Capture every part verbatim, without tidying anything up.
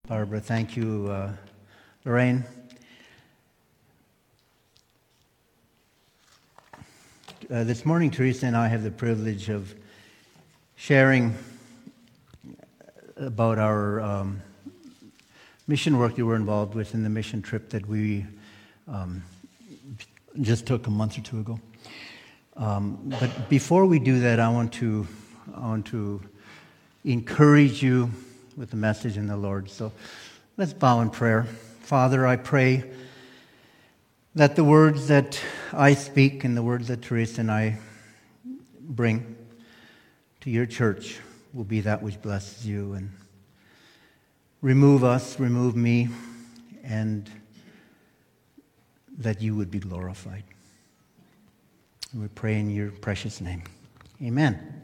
Barbara, thank you, uh, Lorraine. Uh, this morning, Teresa and I have the privilege of sharing about our um, mission work that we're involved with in the mission trip that we um, just took a month or two ago. Um, but before we do that, I want to I want to encourage you with the message in the Lord. So let's bow in prayer. Father, I pray that the words that I speak and the words that Teresa and I bring to your church will be that which blesses you, and remove us, remove me, and that you would be glorified. And we pray in your precious name. Amen.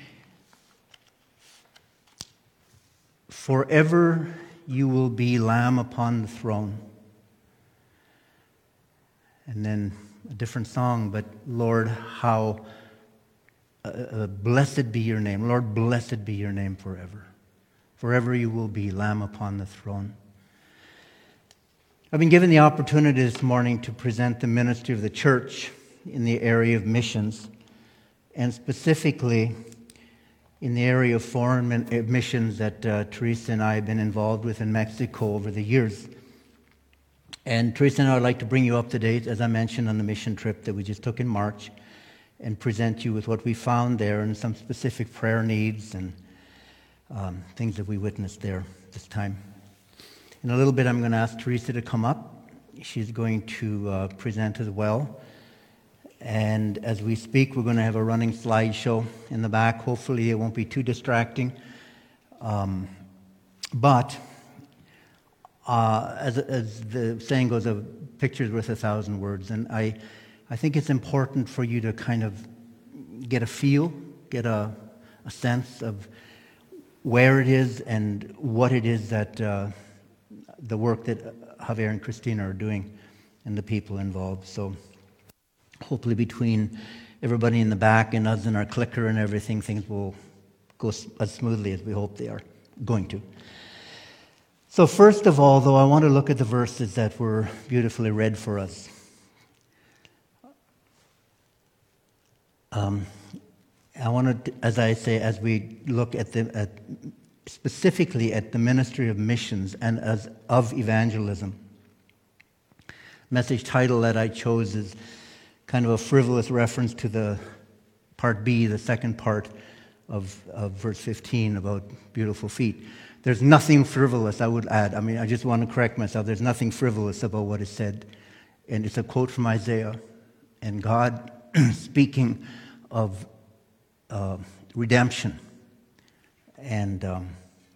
Forever you will be Lamb upon the throne. And then a different song, but Lord, how uh, uh, blessed be your name. Lord, blessed be your name forever. Forever you will be Lamb upon the throne. I've been given the opportunity this morning to present the ministry of the church in the area of missions, and specifically in the area of foreign missions that uh, Teresa and I have been involved with in Mexico over the years. And Teresa and I would like to bring you up to date, as I mentioned, on the mission trip that we just took in March, and present you with what we found there and some specific prayer needs and um, things that we witnessed there this time. In a little bit, I'm going to ask Teresa to come up. She's going to uh, present as well. And as we speak, we're going to have a running slideshow in the back. Hopefully, it won't be too distracting. Um, but uh, as, as the saying goes, a picture's worth a thousand words. And I, I think it's important for you to kind of get a feel, get a, a sense of where it is and what it is that uh, the work that Javier and Christina are doing and the people involved. So hopefully between everybody in the back and us and our clicker and everything, things will go as smoothly as we hope they are going to. So first of all, though, I want to look at the verses that were beautifully read for us. Um, I want to, as I say, as we look at the at specifically at the ministry of missions and as of evangelism. Message title that I chose is kind of a frivolous reference to the part B, the second part of, of verse fifteen about beautiful feet. There's nothing frivolous, I would add. I mean, I just want to correct myself. There's nothing frivolous about what is said. And it's a quote from Isaiah. And God speaking of uh, redemption and um,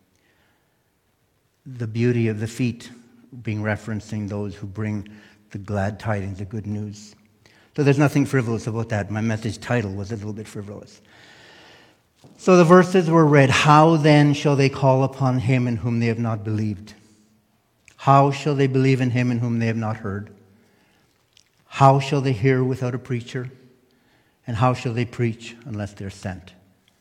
the beauty of the feet, being referencing those who bring the glad tidings, the good news. So there's nothing frivolous about that. My message title was a little bit frivolous. So the verses were read. How then shall they call upon him in whom they have not believed? How shall they believe in him in whom they have not heard? How shall they hear without a preacher? And how shall they preach unless they're sent?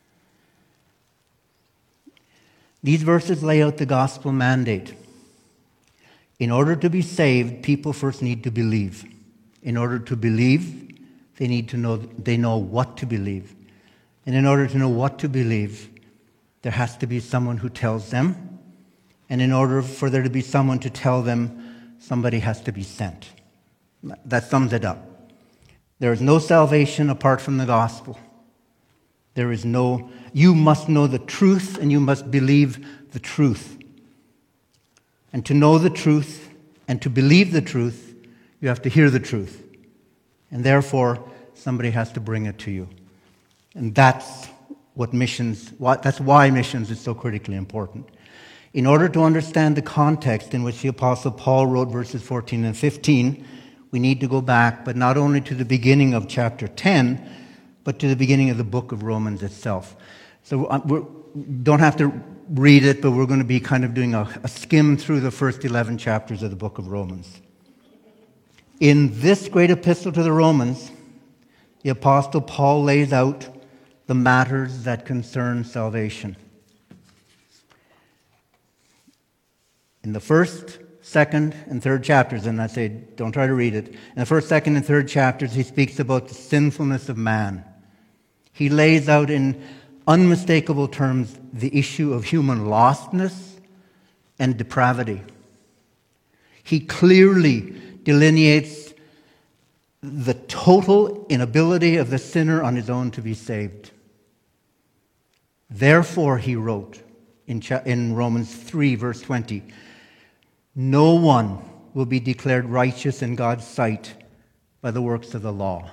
These verses lay out the gospel mandate. In order to be saved, people first need to believe. In order to believe, they need to know they know what to believe. And in order to know what to believe, there has to be someone who tells them. And in order for there to be someone to tell them, somebody has to be sent. That sums it up. There is no salvation apart from the gospel. There is no, you must know the truth and you must believe the truth. And to know the truth and to believe the truth, you have to hear the truth. And therefore, somebody has to bring it to you. And that's what missions, that's why missions is so critically important. In order to understand the context in which the Apostle Paul wrote verses fourteen and fifteen, we need to go back, but not only to the beginning of chapter ten, but to the beginning of the book of Romans itself. So we don't have to read it, but we're going to be kind of doing a, a skim through the first eleven chapters of the book of Romans. In this great epistle to the Romans, the Apostle Paul lays out the matters that concern salvation. In the first, second, and third chapters, and I say don't try to read it, in the first, second, and third chapters, he speaks about the sinfulness of man. He lays out in unmistakable terms the issue of human lostness and depravity. He clearly delineates the total inability of the sinner on his own to be saved. Therefore, he wrote in, cha- in Romans three, verse twenty, no one will be declared righteous in God's sight by the works of the law.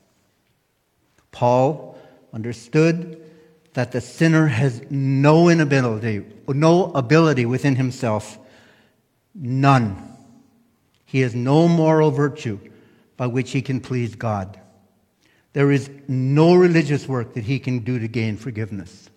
Paul understood that the sinner has no inability, no ability within himself, none. He has no moral virtue by which he can please God. There is no religious work that he can do to gain forgiveness.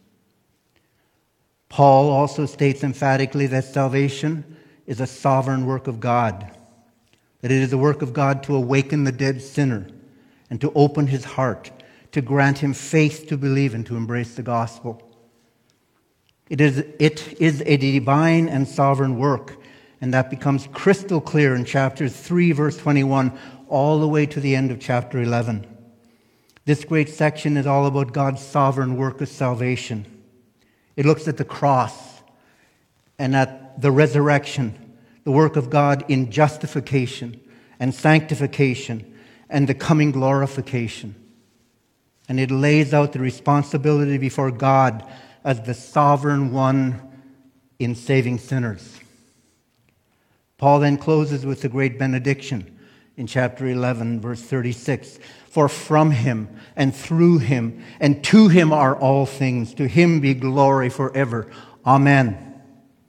Paul also states emphatically that salvation is a sovereign work of God, that it is the work of God to awaken the dead sinner and to open his heart, to grant him faith to believe and to embrace the gospel. It is, it is a divine and sovereign work, and that becomes crystal clear in chapter three, verse twenty-one, all the way to the end of chapter eleven. This great section is all about God's sovereign work of salvation. It looks at the cross and at the resurrection, the work of God in justification and sanctification and the coming glorification. And it lays out the responsibility before God as the sovereign one in saving sinners. Paul then closes with the great benediction in chapter eleven, verse thirty-six. For from him and through him and to him are all things. To him be glory forever. Amen.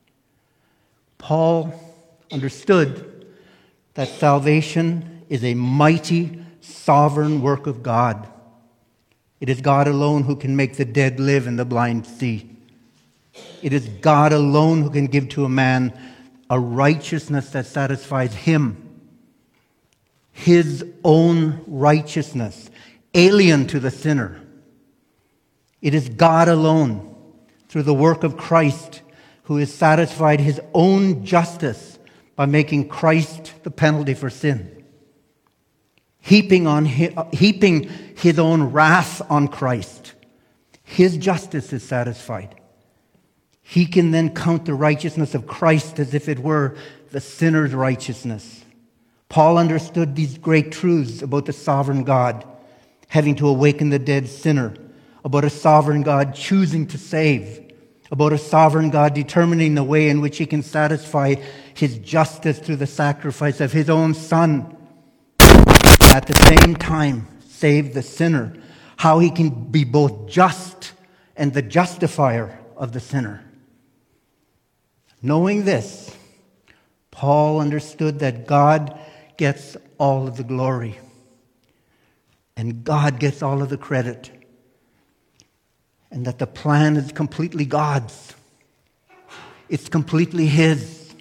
Paul understood that salvation is a mighty, sovereign work of God. It is God alone who can make the dead live and the blind see. It is God alone who can give to a man a righteousness that satisfies him. His own righteousness, alien to the sinner. It is God alone, through the work of Christ, who has satisfied his own justice by making Christ the penalty for sin. Heaping, on his, heaping his own wrath on Christ. His justice is satisfied. He can then count the righteousness of Christ as if it were the sinner's righteousness. Paul understood these great truths about the sovereign God, having to awaken the dead sinner, about a sovereign God choosing to save, about a sovereign God determining the way in which he can satisfy his justice through the sacrifice of his own Son, and at the same time save the sinner, how he can be both just and the justifier of the sinner. Knowing this, Paul understood that God gets all of the glory and God gets all of the credit, and that the plan is completely God's. It's completely his.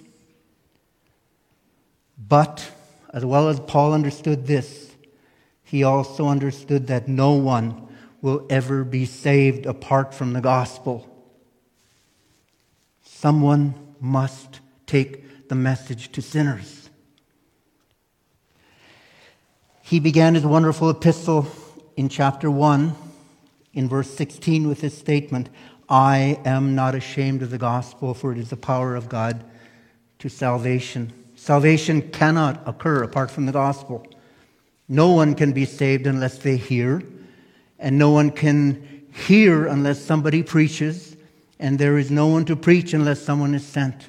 But as well as Paul understood this, he also understood that no one will ever be saved apart from the gospel. Someone must take the message to sinners. He began his wonderful epistle in chapter one, in verse sixteen, with this statement, I am not ashamed of the gospel, for it is the power of God to salvation. Salvation cannot occur apart from the gospel. No one can be saved unless they hear, and no one can hear unless somebody preaches, and there is no one to preach unless someone is sent.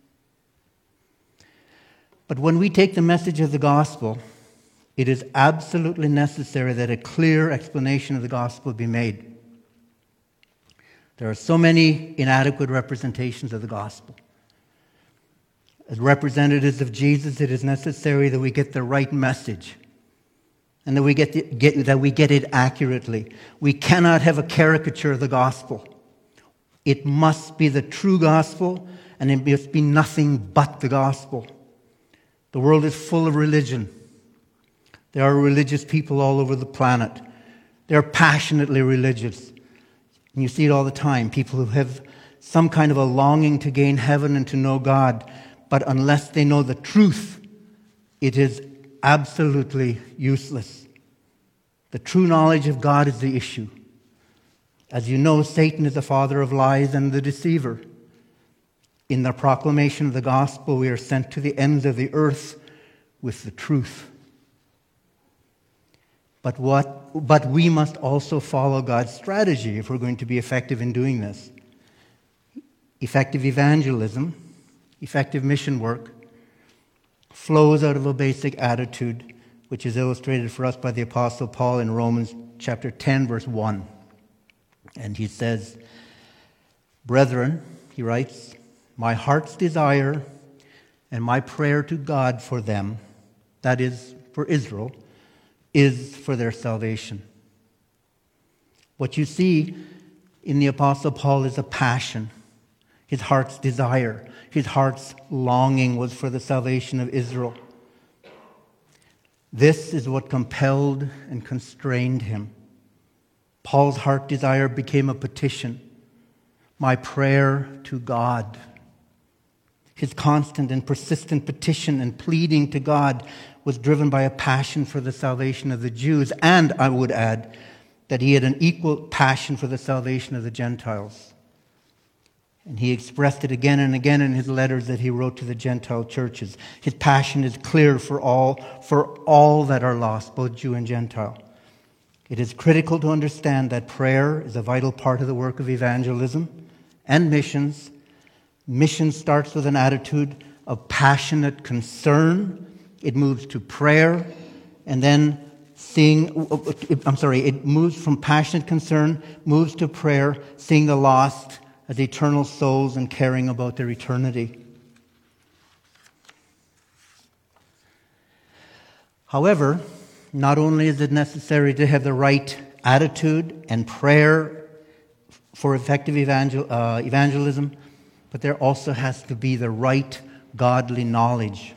But when we take the message of the gospel, it is absolutely necessary that a clear explanation of the gospel be made. There are so many inadequate representations of the gospel. As representatives of Jesus, it is necessary that we get the right message and that we get, the, get that we get it accurately. We cannot have a caricature of the gospel. It must be the true gospel, and it must be nothing but the gospel. The world is full of religion. There are religious people all over the planet. They're passionately religious. And you see it all the time. People who have some kind of a longing to gain heaven and to know God, but unless they know the truth, it is absolutely useless. The true knowledge of God is the issue. As you know, Satan is the father of lies and the deceiver. In the proclamation of the gospel, we are sent to the ends of the earth with the truth. But what? But we must also follow God's strategy if we're going to be effective in doing this. Effective evangelism, effective mission work, flows out of a basic attitude, which is illustrated for us by the Apostle Paul in Romans chapter ten, verse one. And he says, "Brethren," he writes, "my heart's desire and my prayer to God for them," that is, for Israel, "is for their salvation." What you see in the Apostle Paul is a passion. His heart's desire, his heart's longing was for the salvation of Israel. This is what compelled and constrained him. Paul's heart desire became a petition, my prayer to God. His constant and persistent petition and pleading to God was driven by a passion for the salvation of the Jews, and I would add that he had an equal passion for the salvation of the Gentiles. And he expressed it again and again in his letters that he wrote to the Gentile churches. His passion is clear for all, for all that are lost, both Jew and Gentile. It is critical to understand that prayer is a vital part of the work of evangelism and missions. Mission starts with an attitude of passionate concern. It moves to prayer, and then seeing, I'm sorry, it moves from passionate concern, moves to prayer, seeing the lost as eternal souls and caring about their eternity. However, not only is it necessary to have the right attitude and prayer for effective evangel- uh, evangelism, but there also has to be the right godly knowledge.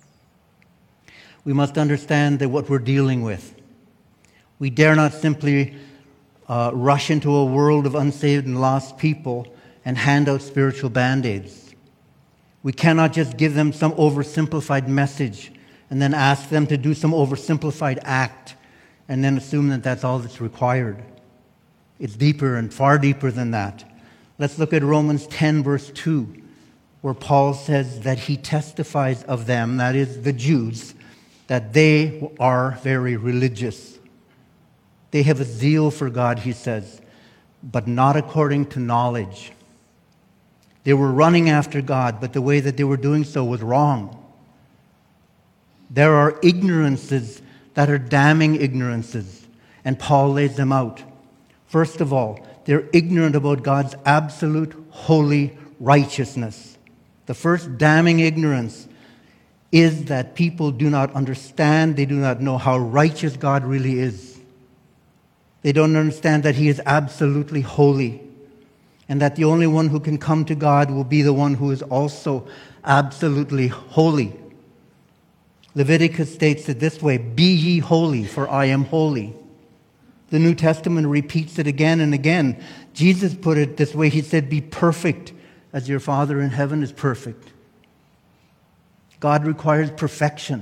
We must understand that what we're dealing with. We dare not simply uh, rush into a world of unsaved and lost people and hand out spiritual band-aids. We cannot just give them some oversimplified message and then ask them to do some oversimplified act and then assume that that's all that's required. It's deeper and far deeper than that. Let's look at Romans ten, verse two, where Paul says that he testifies of them, that is the Jews, that they are very religious. They have a zeal for God, he says, but not according to knowledge. They were running after God, but the way that they were doing so was wrong. There are ignorances that are damning ignorances, and Paul lays them out. First of all, they're ignorant about God's absolute holy righteousness. The first damning ignorance is that people do not understand, they do not know how righteous God really is. They don't understand that He is absolutely holy, and that the only one who can come to God will be the one who is also absolutely holy. Leviticus states it this way, "Be ye holy, for I am holy." The New Testament repeats it again and again. Jesus put it this way. He said, "Be perfect as your Father in heaven is perfect." God requires perfection.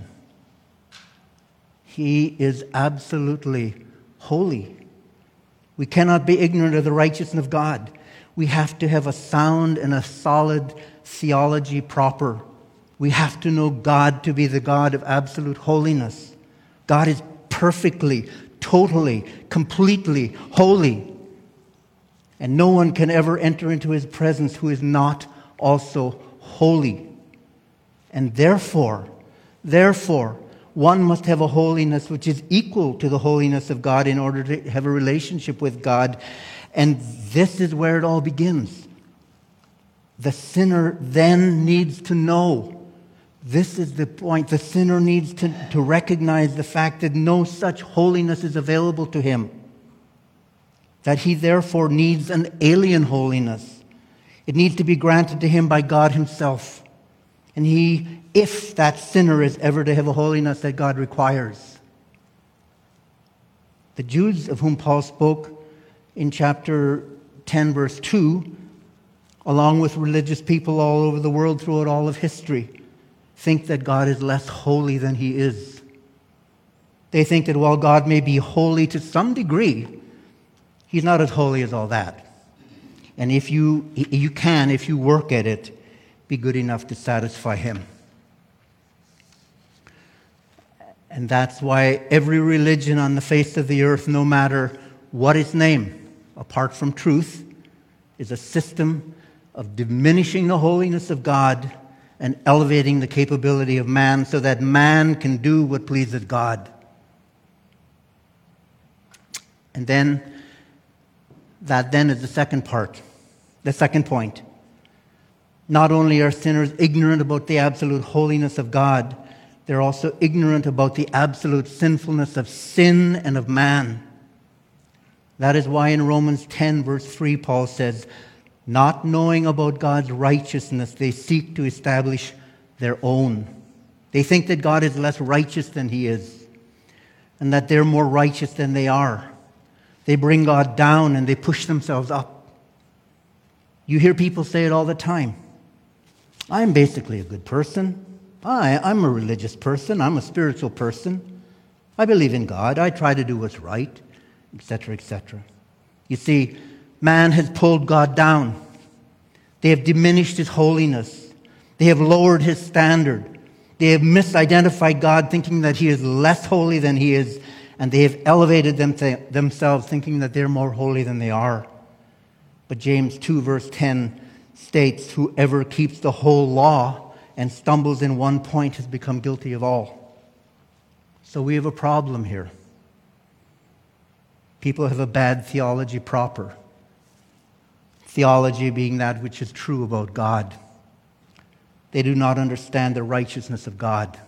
He is absolutely holy. We cannot be ignorant of the righteousness of God. We have to have a sound and a solid theology proper. We have to know God to be the God of absolute holiness. God is perfectly, totally, completely holy. And no one can ever enter into His presence who is not also holy. And therefore, therefore, one must have a holiness which is equal to the holiness of God in order to have a relationship with God. And this is where it all begins. The sinner then needs to know. This is the point. The sinner needs to, to recognize the fact that no such holiness is available to him. That he therefore needs an alien holiness. It needs to be granted to him by God Himself. And he, if that sinner is ever to have a holiness that God requires. The Jews of whom Paul spoke in chapter ten, verse two, along with religious people all over the world throughout all of history, think that God is less holy than He is. They think that while God may be holy to some degree, He's not as holy as all that. And if you, you can, if you work at it, be good enough to satisfy Him. And that's why every religion on the face of the earth, no matter what its name, apart from truth, is a system of diminishing the holiness of God and elevating the capability of man so that man can do what pleases God. And then, that then is the second part, the second point. Not only are sinners ignorant about the absolute holiness of God, they're also ignorant about the absolute sinfulness of sin and of man. That is why in Romans ten, verse three, Paul says, not knowing about God's righteousness, they seek to establish their own. They think that God is less righteous than He is, and that they're more righteous than they are. They bring God down and they push themselves up. You hear people say it all the time. I'm basically a good person. I, I'm a religious person. I'm a spiritual person. I believe in God. I try to do what's right, et cetera, et cetera. You see, man has pulled God down. They have diminished His holiness. They have lowered His standard. They have misidentified God, thinking that He is less holy than He is, and they have elevated them th- themselves, thinking that they're more holy than they are. But James two, verse ten states, whoever keeps the whole law and stumbles in one point has become guilty of all. So we have a problem here. People have a bad theology proper. Theology being that which is true about God. They do not understand the righteousness of God.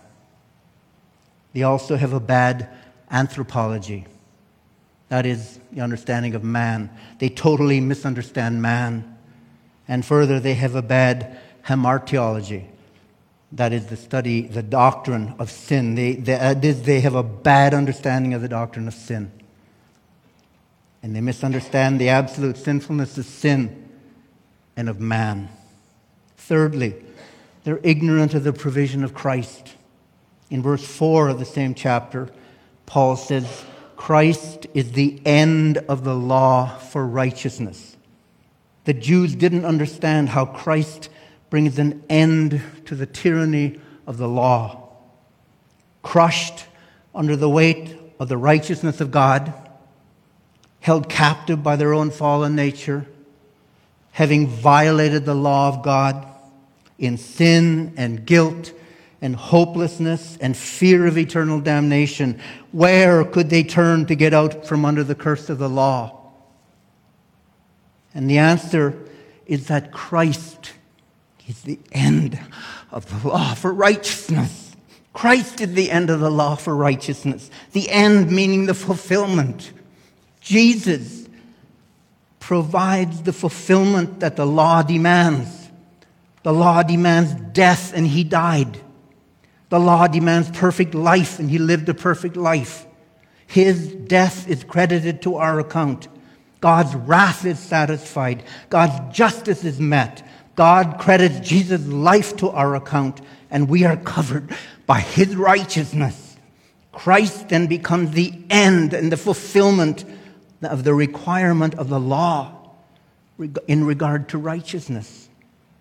They also have a bad anthropology. That is the understanding of man. They totally misunderstand man. And further, they have a bad hamartiology. That is the study, the doctrine of sin. They, they, they have a bad understanding of the doctrine of sin. And they misunderstand the absolute sinfulness of sin and of man. Thirdly, they're ignorant of the provision of Christ. In verse four of the same chapter, Paul says, Christ is the end of the law for righteousness. The Jews didn't understand how Christ brings an end to the tyranny of the law. Crushed under the weight of the righteousness of God, held captive by their own fallen nature, having violated the law of God in sin and guilt and hopelessness and fear of eternal damnation, where could they turn to get out from under the curse of the law? And the answer is that Christ is the end of the law for righteousness. Christ is the end of the law for righteousness. The end meaning the fulfillment. Jesus provides the fulfillment that the law demands. The law demands death, and He died. The law demands perfect life, and He lived a perfect life. His death is credited to our account. God's wrath is satisfied. God's justice is met. God credits Jesus' life to our account, and we are covered by His righteousness. Christ then becomes the end and the fulfillment of the requirement of the law in regard to righteousness.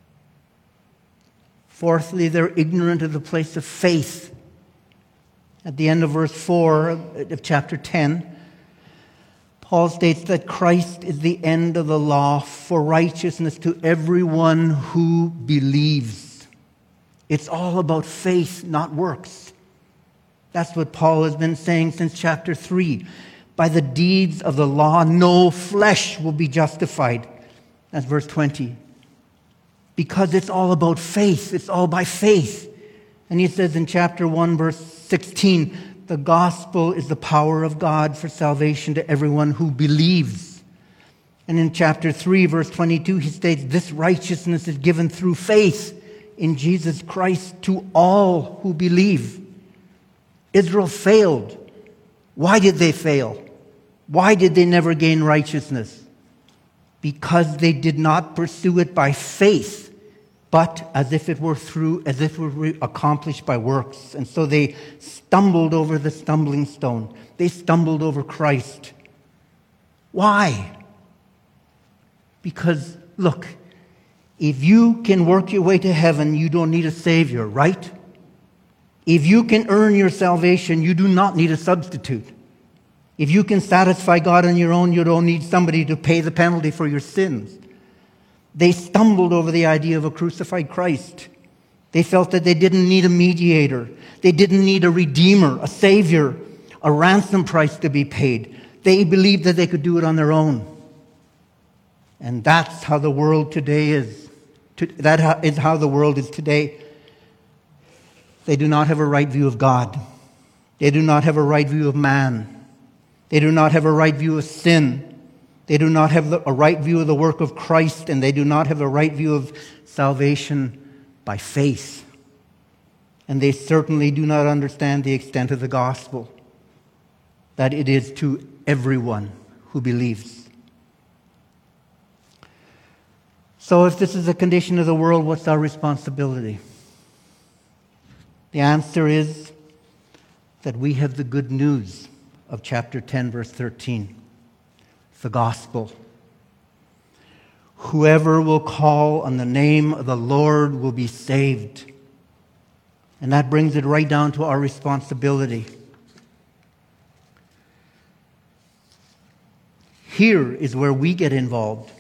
Fourthly, they're ignorant of the place of faith. At the end of verse four of chapter ten, Paul states that Christ is the end of the law for righteousness to everyone who believes. It's all about faith, not works. That's what Paul has been saying since chapter three. By the deeds of the law, no flesh will be justified. That's verse twenty. Because it's all about faith. It's all by faith. And he says in chapter one, verse sixteen, the gospel is the power of God for salvation to everyone who believes. And in chapter three, verse twenty-two, he states, this righteousness is given through faith in Jesus Christ to all who believe. Israel failed. Why did they fail? Why did they never gain righteousness? because they did not pursue it by faith, but as if it were through, as if it were accomplished by works. And so they stumbled over the stumbling stone. They stumbled over Christ. Why? Because, look, if you can work your way to heaven, you don't need a Savior, right? If you can earn your salvation, you do not need a substitute. If you can satisfy God on your own, you don't need somebody to pay the penalty for your sins. They stumbled over the idea of a crucified Christ. They felt that they didn't need a mediator. They didn't need a redeemer, a savior, a ransom price to be paid. They believed that they could do it on their own. And that's how the world today is. That is how the world is today. They do not have a right view of God. They do not have a right view of man. They do not have a right view of sin. They do not have a right view of the work of Christ, and they do not have a right view of salvation by faith. And they certainly do not understand the extent of the gospel, that it is to everyone who believes. So if this is the condition of the world, what's our responsibility? The answer is that we have the good news of chapter ten, verse thirteen. The gospel. Whoever will call on the name of the Lord will be saved. And that brings it right down to our responsibility. Here is where we get involved.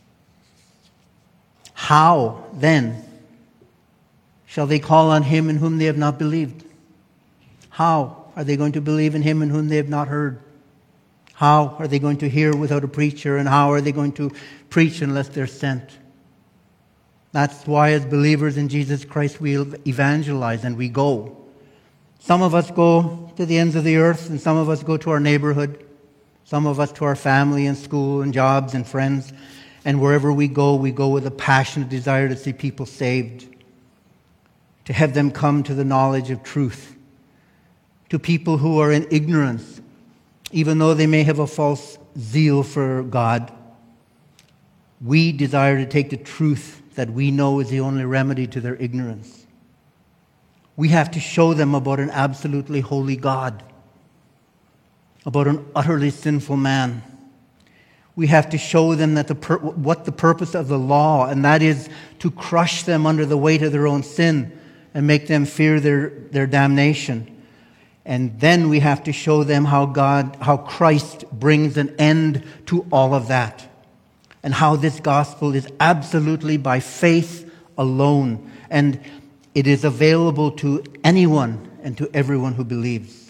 How, then, shall they call on him in whom they have not believed? How are they going to believe in him in whom they have not heard? How are they going to hear without a preacher? And how are they going to preach unless they're sent? That's why as believers in Jesus Christ we evangelize and we go. Some of us go to the ends of the earth, and some of us go to our neighborhood. Some of us to our family and school and jobs and friends. And wherever we go, we go with a passionate desire to see people saved, to have them come to the knowledge of truth, to people who are in ignorance, even though they may have a false zeal for God. We desire to take the truth that we know is the only remedy to their ignorance. We have to show them about an absolutely holy God, about an utterly sinful man. We have to show them that the pur- what the purpose of the law, and that is to crush them under the weight of their own sin and make them fear their, their damnation. And then we have to show them how God, how Christ brings an end to all of that. And how this gospel is absolutely by faith alone. And it is available to anyone and to everyone who believes.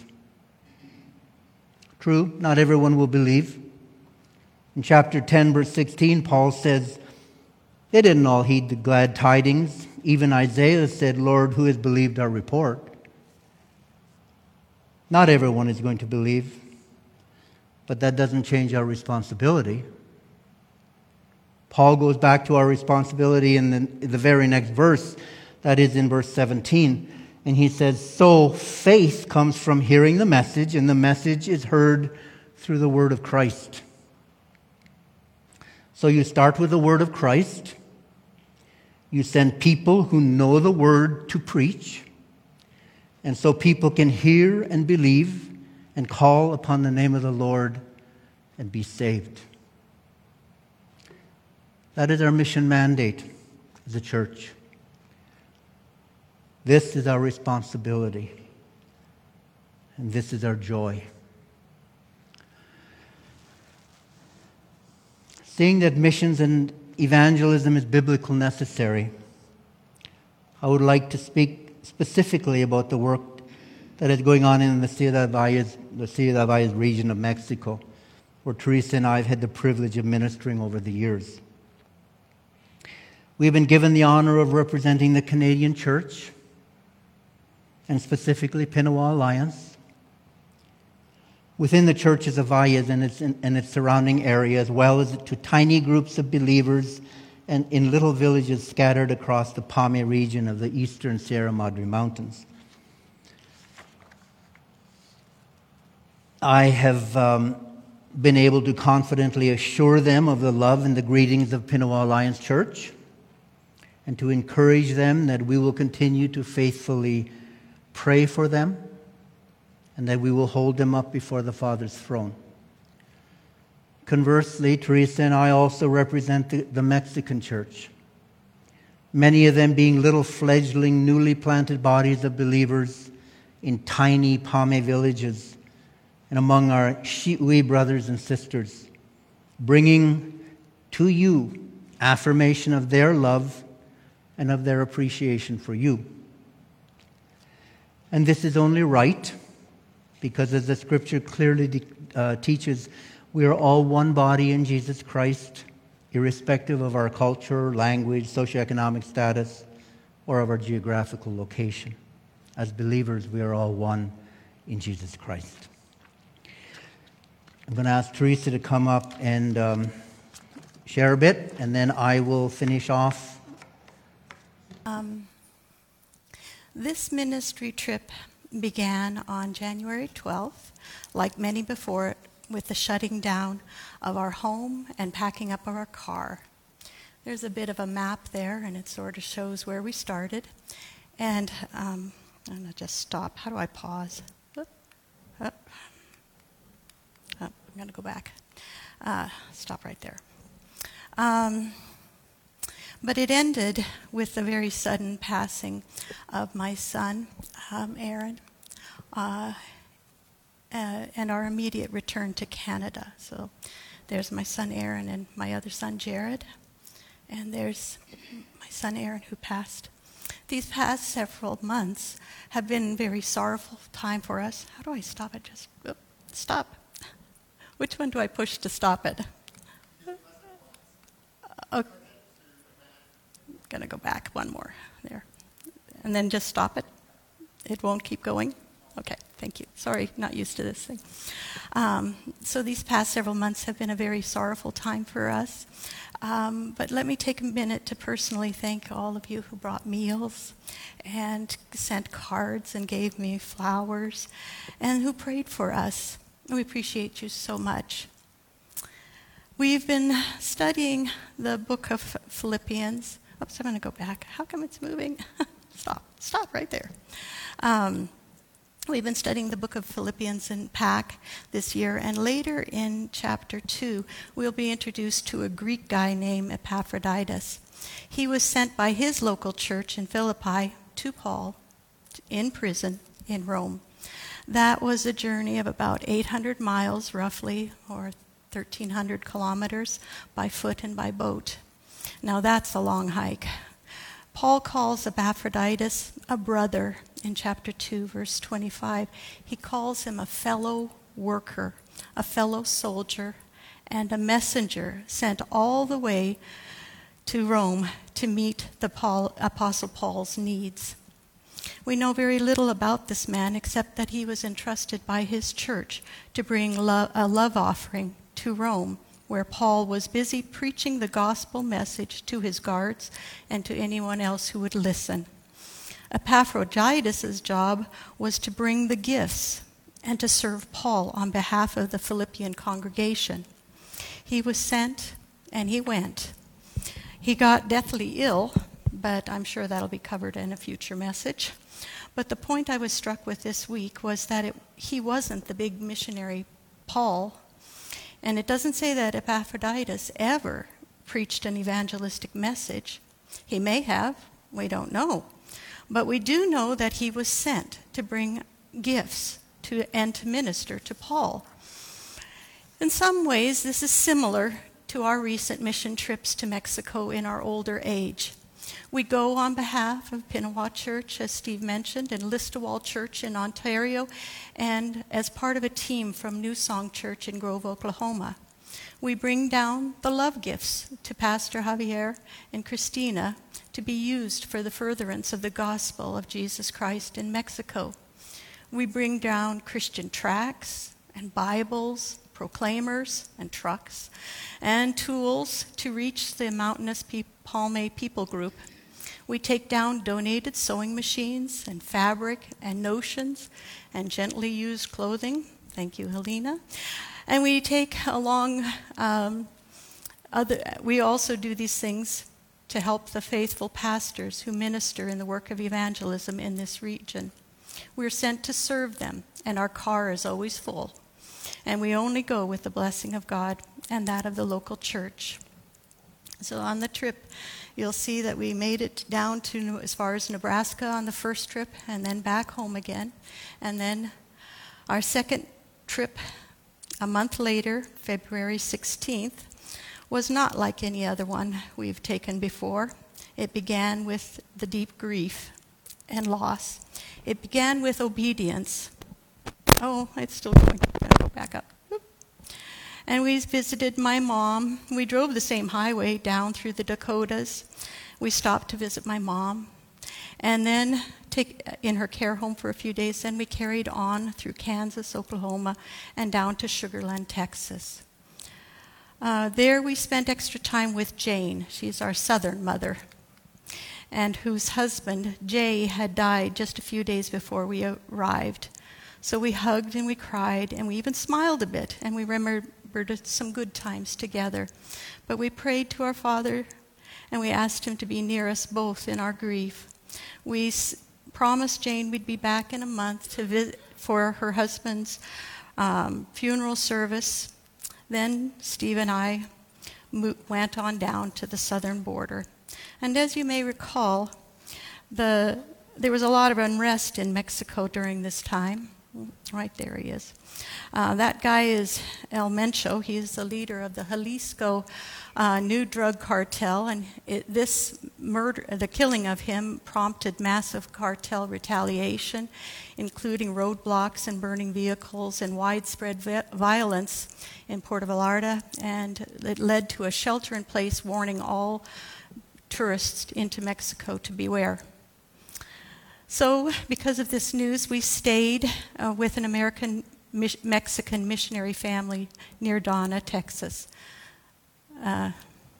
True, not everyone will believe. In chapter ten, verse sixteen, Paul says, they didn't all heed the glad tidings. Even Isaiah said, Lord, who has believed our report? Not everyone is going to believe, but that doesn't change our responsibility. Paul goes back to our responsibility in the, in the very next verse, that is in verse seventeen, and he says, so faith comes from hearing the message, and the message is heard through the word of Christ. So you start with the word of Christ, you send people who know the word to preach, and so people can hear and believe and call upon the name of the Lord and be saved. That is our mission mandate as a church. This is our responsibility. And this is our joy. Seeing that missions and evangelism is biblical necessary, I would like to speak specifically about the work that is going on in the Sierra Valles, the Sierra Valles region of Mexico, where Teresa and I have had the privilege of ministering over the years. We have been given the honor of representing the Canadian Church, and specifically Pinawa Alliance, within the churches of Valles and its, and its surrounding area, as well as to tiny groups of believers and in little villages scattered across the Pame region of the eastern Sierra Madre Mountains. I have um, been able to confidently assure them of the love and the greetings of Pinawa Alliance Church, and to encourage them that we will continue to faithfully pray for them and that we will hold them up before the Father's throne. Conversely, Teresa and I also represent the, the Mexican church, many of them being little fledgling, newly planted bodies of believers in tiny Pame villages and among our Shi'ui brothers and sisters, bringing to you affirmation of their love and of their appreciation for you. And this is only right, because as the Scripture clearly uh, teaches, we are all one body in Jesus Christ, irrespective of our culture, language, socioeconomic status, or of our geographical location. As believers, we are all one in Jesus Christ. I'm going to ask Teresa to come up and um, share a bit, and then I will finish off. Um, this ministry trip began on January twelfth, like many before it, with the shutting down of our home and packing up of our car. There's a bit of a map there, and it sort of shows where we started. And um, I'm going to just stop. How do I pause? Oh, oh. Oh, I'm going to go back. Uh, stop right there. Um, but it ended with the very sudden passing of my son, um, Aaron. Uh, Uh, and our immediate return to Canada. So there's my son Aaron and my other son Jared, and there's my son Aaron who passed. These past several months have been very sorrowful time for us. How do I stop it? Just oh, stop. Which one do I push to stop it? Uh, okay. I'm gonna go back one more there, and then just stop it. It won't keep going. Okay, thank you. Sorry, not used to this thing. Um, so these past several months have been a very sorrowful time for us. Um, but let me take a minute to personally thank all of you who brought meals and sent cards and gave me flowers and who prayed for us. We appreciate you so much. We've been studying the book of Philippians. Oops, I'm going to go back. How come it's moving? Stop. Stop right there. Um, We've been studying the book of Philippians in P A C this year, and later in chapter two, we'll be introduced to a Greek guy named Epaphroditus. He was sent by his local church in Philippi to Paul in prison in Rome. That was a journey of about eight hundred miles, roughly, or thirteen hundred kilometers by foot and by boat. Now that's a long hike. Paul calls Epaphroditus a brother in chapter two, verse twenty-five. He calls him a fellow worker, a fellow soldier, and a messenger sent all the way to Rome to meet the Paul, Apostle Paul's needs. We know very little about this man except that he was entrusted by his church to bring lo- a love offering to Rome, where Paul was busy preaching the gospel message to his guards and to anyone else who would listen. Epaphroditus' job was to bring the gifts and to serve Paul on behalf of the Philippian congregation. He was sent and he went. He got deathly ill, but I'm sure that'll be covered in a future message. But the point I was struck with this week was that it, he wasn't the big missionary Paul. And it doesn't say that Epaphroditus ever preached an evangelistic message. He may have, we don't know. But we do know that he was sent to bring gifts to, and to minister to Paul. In some ways, this is similar to our recent mission trips to Mexico in our older age. We go on behalf of Pinawa Church, as Steve mentioned, and Listowel Church in Ontario, and as part of a team from New Song Church in Grove, Oklahoma. We bring down the love gifts to Pastor Javier and Christina to be used for the furtherance of the gospel of Jesus Christ in Mexico. We bring down Christian tracts and Bibles, proclaimers and trucks, and tools to reach the mountainous Palme people group. We take down donated sewing machines and fabric and notions and gently used clothing. Thank you, Helena. And we take along, um, other, we also do these things to help the faithful pastors who minister in the work of evangelism in this region. We're sent to serve them, and our car is always full. And we only go with the blessing of God and that of the local church. So on the trip, you'll see that we made it down to as far as Nebraska on the first trip, and then back home again. And then our second trip, a month later, February sixteenth, was not like any other one we've taken before. It began with the deep grief and loss. It began with obedience. Oh, it's still going. I'm gonna go back up. And we visited my mom. We drove the same highway down through the Dakotas. We stopped to visit my mom. And then take in her care home for a few days. Then we carried on through Kansas, Oklahoma, and down to Sugar Land, Texas. Uh, there we spent extra time with Jane. She's our southern mother, and whose husband, Jay, had died just a few days before we arrived. So we hugged and we cried, and we even smiled a bit, and we remembered some good times together. But we prayed to our Father, and we asked him to be near us both in our grief. We s- promised Jane we'd be back in a month to visit for her husband's um, funeral service. Then Steve and I mo- went on down to the southern border. And as you may recall, the, there was a lot of unrest in Mexico during this time. Right there he is. Uh, that guy is El Mencho. He's the leader of the Jalisco uh, new drug cartel, and it, this murder, the killing of him, prompted massive cartel retaliation, including roadblocks and burning vehicles and widespread vi- violence in Puerto Vallarta, and it led to a shelter-in-place warning all tourists into Mexico to beware. So, because of this news, we stayed uh, with an American mis- Mexican missionary family near Donna, Texas. Uh,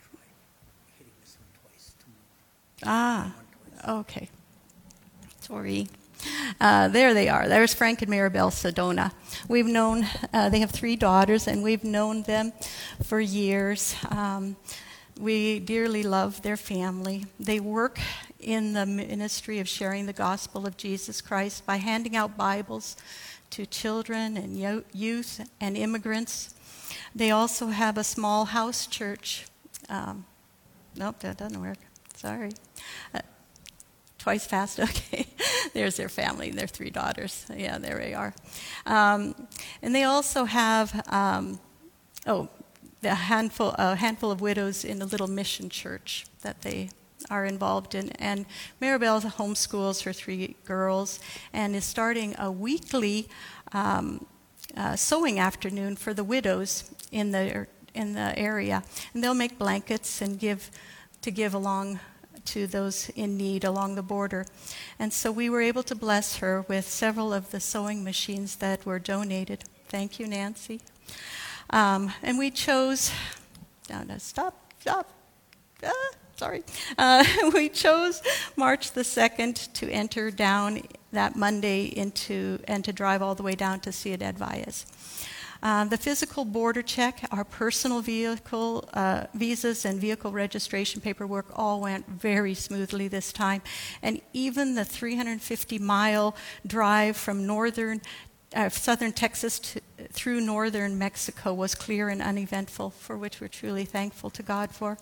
ah, okay. Sorry. Uh, there they are. There's Frank and Maribel Sedona. We've known, uh, they have three daughters, and we've known them for years. Um, we dearly love their family. They work in the ministry of sharing the gospel of Jesus Christ by handing out Bibles to children and youth and immigrants. They also have a small house church. Um, nope, that doesn't work. Sorry. Uh, twice fast, okay. There's their family, their three daughters. Yeah, there they are. Um, and they also have, um, oh, a handful, a handful of widows in a little mission church that they are involved in. And Maribel homeschools her three girls and is starting a weekly um, uh, sewing afternoon for the widows in the in the area. And they'll make blankets and give to give along to those in need along the border. And so we were able to bless her with several of the sewing machines that were donated. Thank you, Nancy. Um, and we chose, no, no, stop, stop, ah, sorry. Uh, we chose March the second to enter down that Monday into, and to drive all the way down to Ciudad Valles. Uh, the physical border check, our personal vehicle uh, visas and vehicle registration paperwork all went very smoothly this time. And even the three hundred fifty mile drive from northern Uh, southern Texas to, through northern Mexico was clear and uneventful, for which we're truly thankful to God for.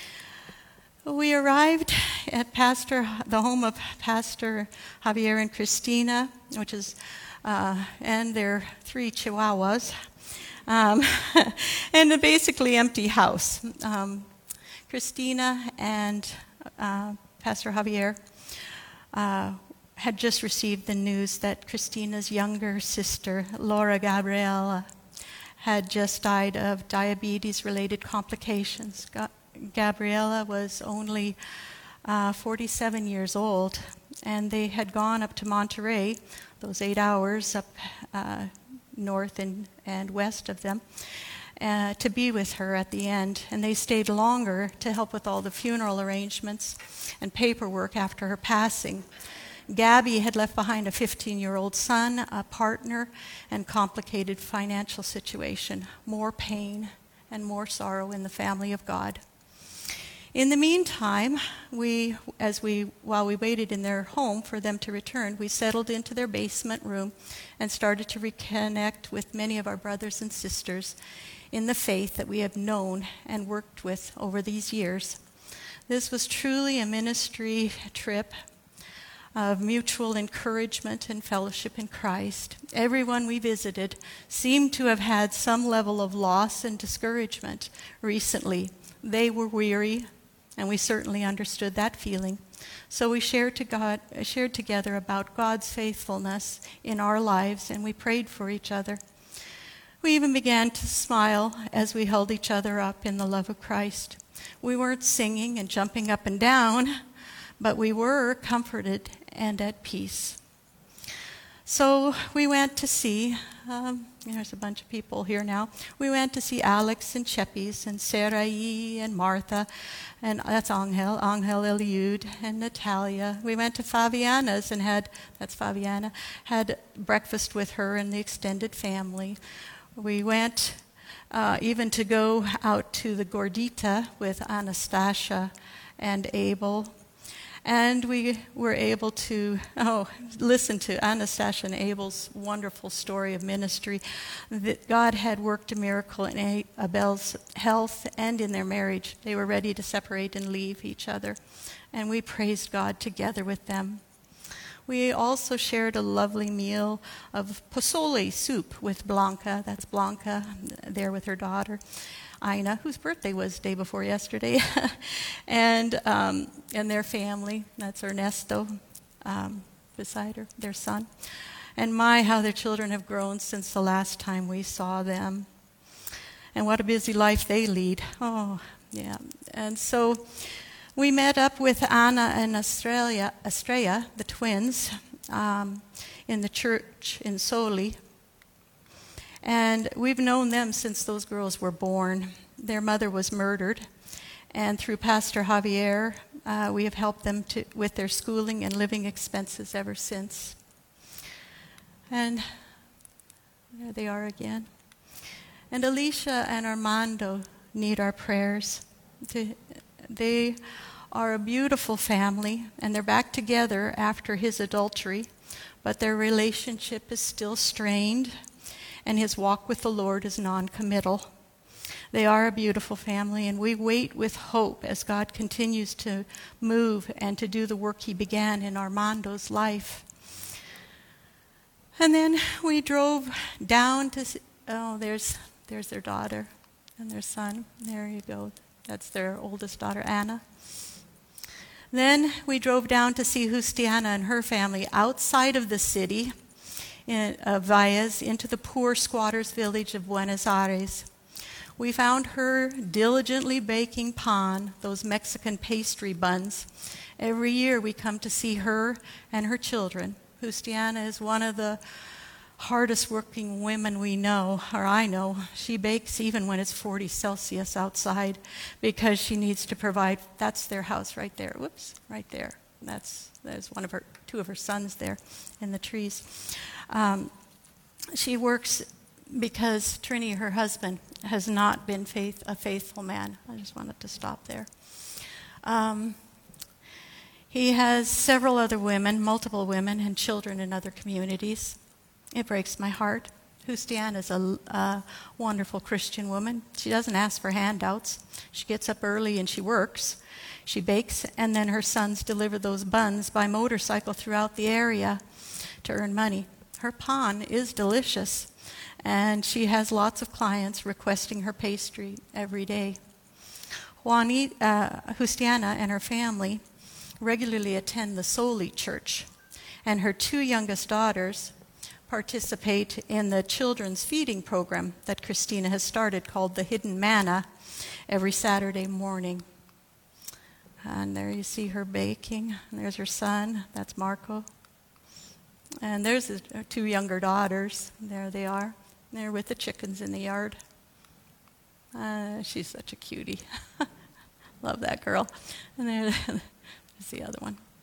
We arrived at Pastor, the home of Pastor Javier and Christina, which is, uh, and their three chihuahuas, um, and a basically empty house. Um, Christina and uh, Pastor Javier uh, had just received the news that Christina's younger sister, Laura Gabriela, had just died of diabetes-related complications. Ga- Gabriela was only uh, forty-seven years old, and they had gone up to Monterrey, those eight hours up uh, north and, and west of them, uh, to be with her at the end. And they stayed longer to help with all the funeral arrangements and paperwork after her passing. Gabby had left behind a fifteen-year-old son, a partner, and complicated financial situation, more pain and more sorrow in the family of God. In the meantime, we, as we, while we waited in their home for them to return, we settled into their basement room and started to reconnect with many of our brothers and sisters in the faith that we have known and worked with over these years. This was truly a ministry trip of mutual encouragement and fellowship in Christ. Everyone we visited seemed to have had some level of loss and discouragement recently. They were weary, and we certainly understood that feeling. So we shared, to God, shared together about God's faithfulness in our lives, and we prayed for each other. We even began to smile as we held each other up in the love of Christ. We weren't singing and jumping up and down, but we were comforted and at peace. So we went to see, um, there's a bunch of people here now. We went to see Alex and Chepis and Sarai and Martha, and that's Angel, Angel Eliud and Natalia. We went to Fabiana's and had, that's Fabiana, had breakfast with her and the extended family. We went uh, even to go out to the Gordita with Anastasia and Abel. And we were able to, oh, listen to Anastasia and Abel's wonderful story of ministry, that God had worked a miracle in Abel's health and in their marriage. They were ready to separate and leave each other, and we praised God together with them. We also shared a lovely meal of pozole soup with Blanca. That's Blanca there with her daughter, Ina, whose birthday was day before yesterday, and um, and their family. That's Ernesto um, beside her, their son. And my, how their children have grown since the last time we saw them. And what a busy life they lead. Oh, yeah. And so we met up with Anna and Estrella, Estrella the twins, um, in the church in Soli. And we've known them since those girls were born. Their mother was murdered. And through Pastor Javier, uh, we have helped them to, with their schooling and living expenses ever since. And there they are again. And Alicia and Armando need our prayers. To, they are a beautiful family, and they're back together after his adultery, but their relationship is still strained, and his walk with the Lord is non-committal. They are a beautiful family, and we wait with hope as God continues to move and to do the work he began in Armando's life. And then we drove down to, oh, there's there's their daughter and their son. There you go. That's their oldest daughter, Anna. Then we drove down to see Justiana and her family outside of the city in, of Valles into the poor squatters' village of Buenos Aires. We found her diligently baking pan, those Mexican pastry buns. Every year we come to see her and her children. Justiana is one of the hardest working women we know, or I know. She bakes even when it's forty Celsius outside because she needs to provide. That's their house right there. Whoops, right there. That's there's one of her, two of her sons there in the trees. Um, she works because Trini, her husband, has not been faith, a faithful man. I just wanted to stop there. Um, he has several other women, multiple women, and children in other communities. It breaks my heart. Justiana is a, a wonderful Christian woman. She doesn't ask for handouts. She gets up early and she works. She bakes, and then her sons deliver those buns by motorcycle throughout the area to earn money. Her pan is delicious, and she has lots of clients requesting her pastry every day. Juanita, uh, Justiana and her family regularly attend the Soli Church, and her two youngest daughters participate in the children's feeding program that Christina has started called the Hidden Manna every Saturday morning. And there you see her baking. And there's her son. That's Marco. And there's her two younger daughters. There they are. They're with the chickens in the yard. Uh, she's such a cutie. Love that girl. And there's the other one.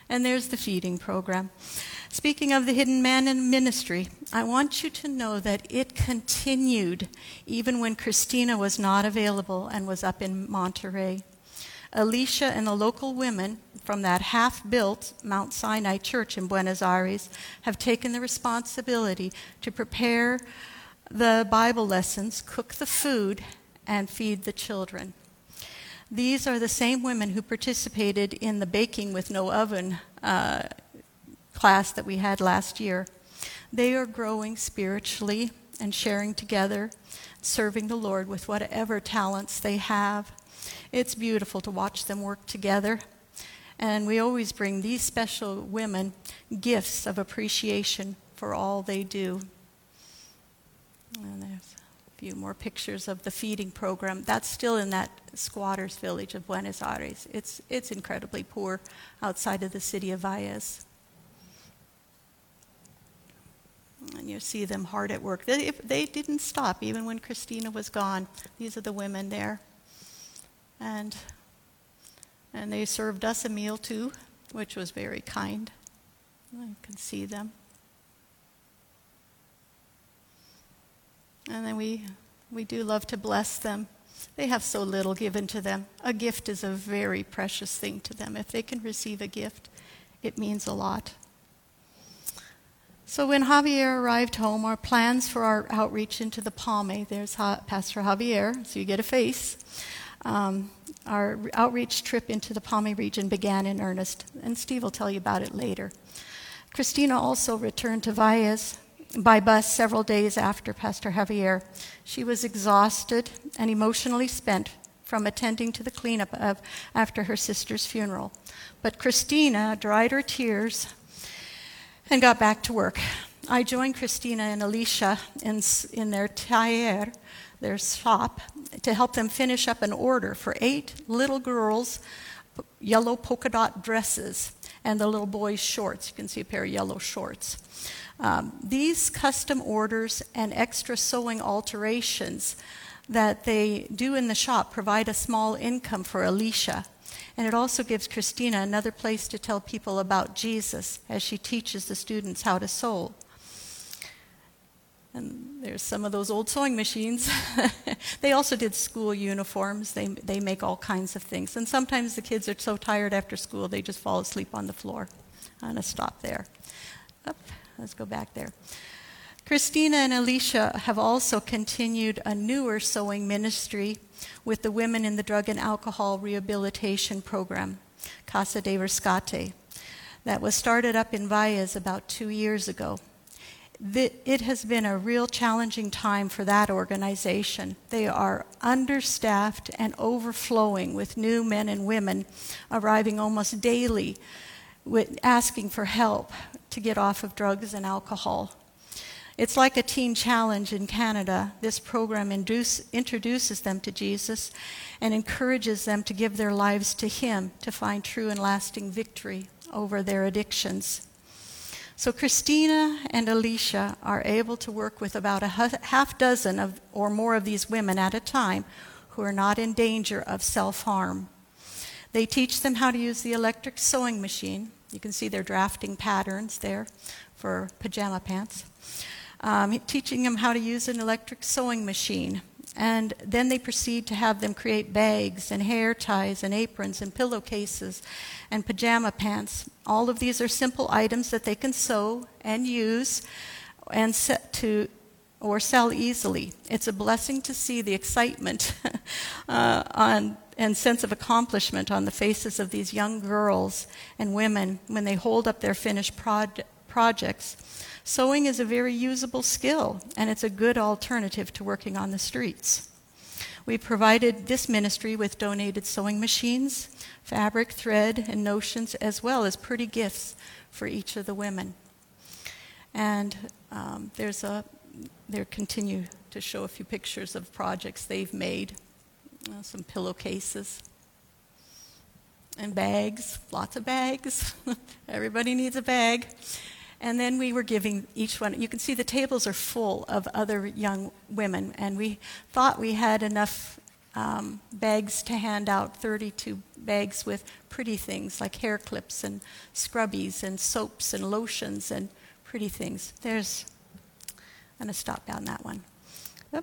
And there's the feeding program. Speaking of the Hidden Man in Ministry, I want you to know that it continued even when Christina was not available and was up in Monterey. Alicia and the local women from that half-built Mount Sinai Church in Buenos Aires have taken the responsibility to prepare the Bible lessons, cook the food, and feed the children. These are the same women who participated in the Baking with No Oven uh, class that we had last year. They are growing spiritually and sharing together, serving the Lord with whatever talents they have. It's beautiful to watch them work together. And we always bring these special women gifts of appreciation for all they do. And there's a few more pictures of the feeding program. That's still in that squatters village of Buenos Aires. It's, it's incredibly poor outside of the city of Valles. And you see them hard at work. They, they didn't stop even when Christina was gone. These are the women there. And, and they served us a meal too, which was very kind. You can see them. And then we, we do love to bless them. They have so little given to them. A gift is a very precious thing to them. If they can receive a gift, it means a lot. So when Javier arrived home, our plans for our outreach into the Palme, there's ha- Pastor Javier, so you get a face. Um, our outreach trip into the Palme region began in earnest, and Steve will tell you about it later. Christina also returned to Valles by bus several days after Pastor Javier. She was exhausted and emotionally spent from attending to the cleanup of after her sister's funeral. But Christina dried her tears and got back to work. I joined Christina and Alicia in, in their taller, their shop, to help them finish up an order for eight little girls' yellow polka dot dresses and the little boys' shorts. You can see a pair of yellow shorts. Um, these custom orders and extra sewing alterations that they do in the shop provide a small income for Alicia. And it also gives Christina another place to tell people about Jesus as she teaches the students how to sew. And there's some of those old sewing machines. They also did school uniforms. They, they make all kinds of things. And sometimes the kids are so tired after school, they just fall asleep on the floor. I'm going to stop there. Up, let's go back there. Christina and Alicia have also continued a newer sewing ministry with the women in the drug and alcohol rehabilitation program, Casa de Rescate, that was started up in Valles about two years ago. It has been a real challenging time for that organization. They are understaffed and overflowing with new men and women arriving almost daily with asking for help to get off of drugs and alcohol. It's like a teen challenge in Canada. This program induce, introduces them to Jesus and encourages them to give their lives to Him to find true and lasting victory over their addictions. So Christina and Alicia are able to work with about a half dozen of, or more of these women at a time who are not in danger of self-harm. They teach them how to use the electric sewing machine. You can see they're drafting patterns there for pajama pants. Um, teaching them how to use an electric sewing machine. And then they proceed to have them create bags and hair ties and aprons and pillowcases and pajama pants. All of these are simple items that they can sew and use and set to or sell easily. It's a blessing to see the excitement uh, on, and sense of accomplishment on the faces of these young girls and women when they hold up their finished prod- projects. Sewing is a very usable skill, and it's a good alternative to working on the streets. We provided this ministry with donated sewing machines, fabric, thread, and notions, as well as pretty gifts for each of the women. And um, there's a, they continue to show a few pictures of projects they've made, uh, some pillowcases, and bags, lots of bags. Everybody needs a bag. And then we were giving each one, you can see the tables are full of other young women, and we thought we had enough um, bags to hand out, thirty-two bags with pretty things like hair clips and scrubbies and soaps and lotions and pretty things. There's, I'm going to stop down that one. Yep.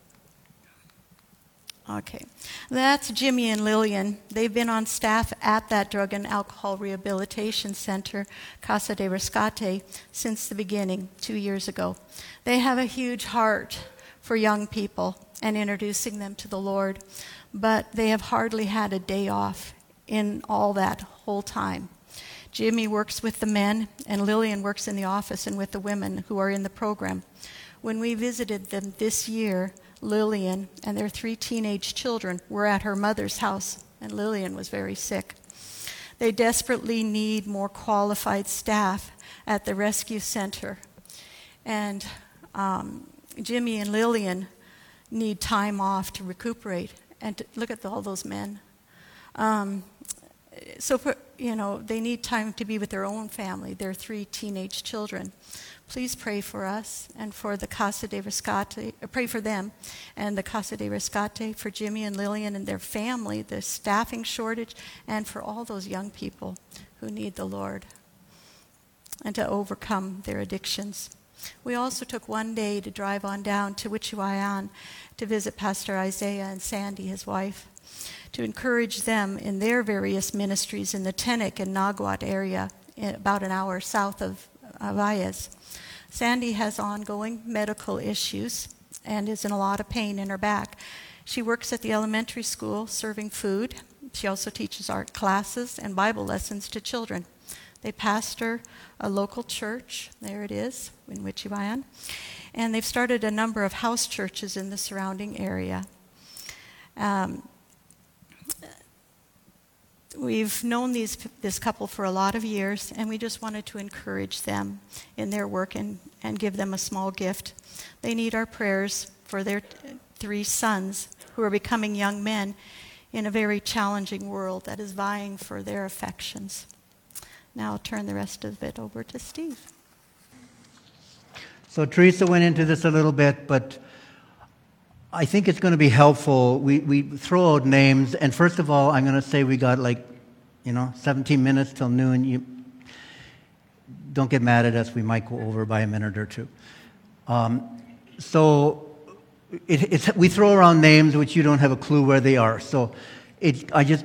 Okay. That's Jimmy and Lillian. They've been on staff at that Drug and Alcohol Rehabilitation Center, Casa de Rescate, since the beginning, two years ago. They have a huge heart for young people and introducing them to the Lord, but they have hardly had a day off in all that whole time. Jimmy works with the men, and Lillian works in the office and with the women who are in the program. When we visited them this year, Lillian and their three teenage children were at her mother's house, and Lillian was very sick. They desperately need more qualified staff at the rescue center. And um, Jimmy and Lillian need time off to recuperate. And to look at all those men. Um, so, for, you know, they need time to be with their own family, their three teenage children. Please pray for us and for the Casa de Rescate, pray for them and the Casa de Rescate, for Jimmy and Lillian and their family, the staffing shortage, and for all those young people who need the Lord and to overcome their addictions. We also took one day to drive on down to Wichiwayan to visit Pastor Isaiah and Sandy, his wife, to encourage them in their various ministries in the Tenek and Naguat area, about an hour south of Valles. Sandy has ongoing medical issues and is in a lot of pain in her back. She works at the elementary school serving food. She also teaches art classes and Bible lessons to children. They pastor a local church, there it is, in Wichiwayan, and they've started a number of house churches in the surrounding area. Um, We've known these, this couple for a lot of years, and we just wanted to encourage them in their work and, and give them a small gift. They need our prayers for their t- three sons who are becoming young men in a very challenging world that is vying for their affections. Now I'll turn the rest of it over to Steve. So Teresa went into this a little bit, but I think it's going to be helpful. We we throw out names, and first of all, I'm going to say we got like, you know, seventeen minutes till noon. You don't get mad at us. We might go over by a minute or two. Um, so it, it's we throw around names which you don't have a clue where they are. So it I just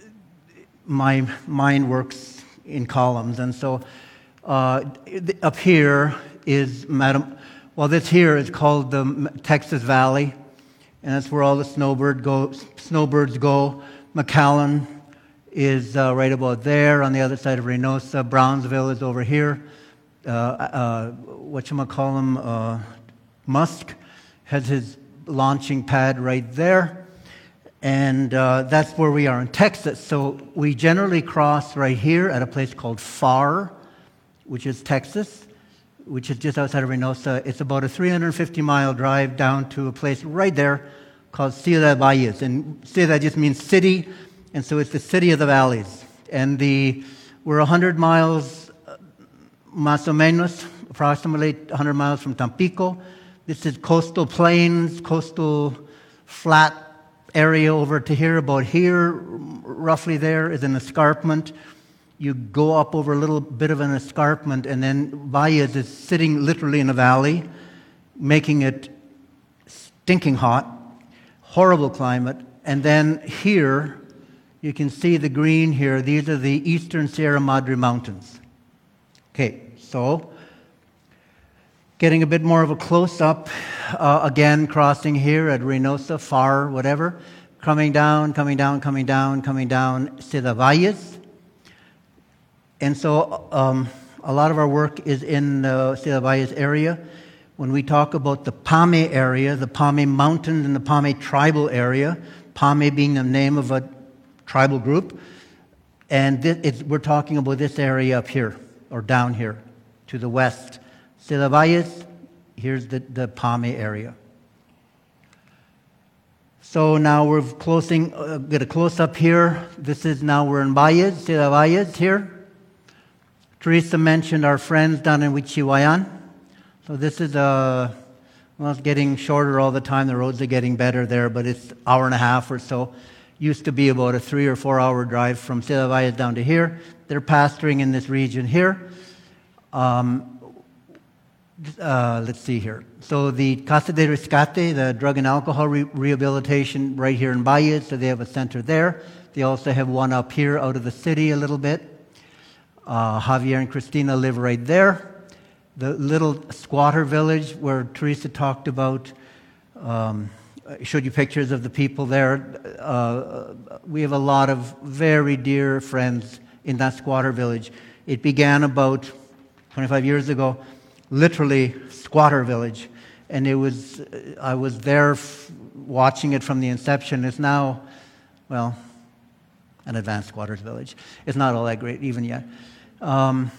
my mind works in columns, and so uh, up here is Madam. Well, this here is called the Texas Valley. And that's where all the snowbird go, snowbirds go. McAllen is uh, right about there on the other side of Reynosa. Brownsville is over here. Uh, uh, whatchamacallem, uh, Musk has his launching pad right there. And uh, that's where we are in Texas. So we generally cross right here at a place called Pharr, which is Texas, which is just outside of Reynosa. It's about a three hundred fifty mile drive down to a place right there called Ciudad Valles. And Ciudad just means city, and so it's the city of the valleys. And the we're one hundred miles, más o menos, approximately one hundred miles from Tampico. This is coastal plains, coastal flat area over to here. About here, roughly there, is an escarpment. You go up over a little bit of an escarpment, and then Valles is sitting literally in a valley, making it stinking hot, horrible climate. And then here, you can see the green here. These are the eastern Sierra Madre Mountains. Okay, so getting a bit more of a close-up, uh, again, crossing here at Reynosa, Pharr, whatever, coming down, coming down, coming down, coming down, Ciudad Valles. And so um, a lot of our work is in the Ciudad Valles area. When we talk about the Pame area, the Pame Mountains and the Pame tribal area, Pame being the name of a tribal group, and this, it's, we're talking about this area up here, or down here, to the west. Ciudad Valles, here's the, the Pame area. So now we're closing, uh, get a close-up here. This is now we're in Valles, Ciudad Valles here. Teresa mentioned our friends down in Wichiwayan. So this is a Well, it's getting shorter all the time. The roads are getting better there, but it's an hour and a half or so. Used to be about a three or four hour drive from Ciudad Valles down to here. They're pastoring in this region here. Um, uh, let's see here. So the Casa de Rescate, the drug and alcohol re- rehabilitation right here in Valles, so they have a center there. They also have one up here out of the city a little bit. Uh, Javier and Christina live right there. The little squatter village where Teresa talked about, um, I showed you pictures of the people there. Uh, we have a lot of very dear friends in that squatter village. It began about twenty-five years ago, literally squatter village. And it was, I was there f- watching it from the inception. It's now, well, an advanced squatters village. It's not all that great even yet. Um,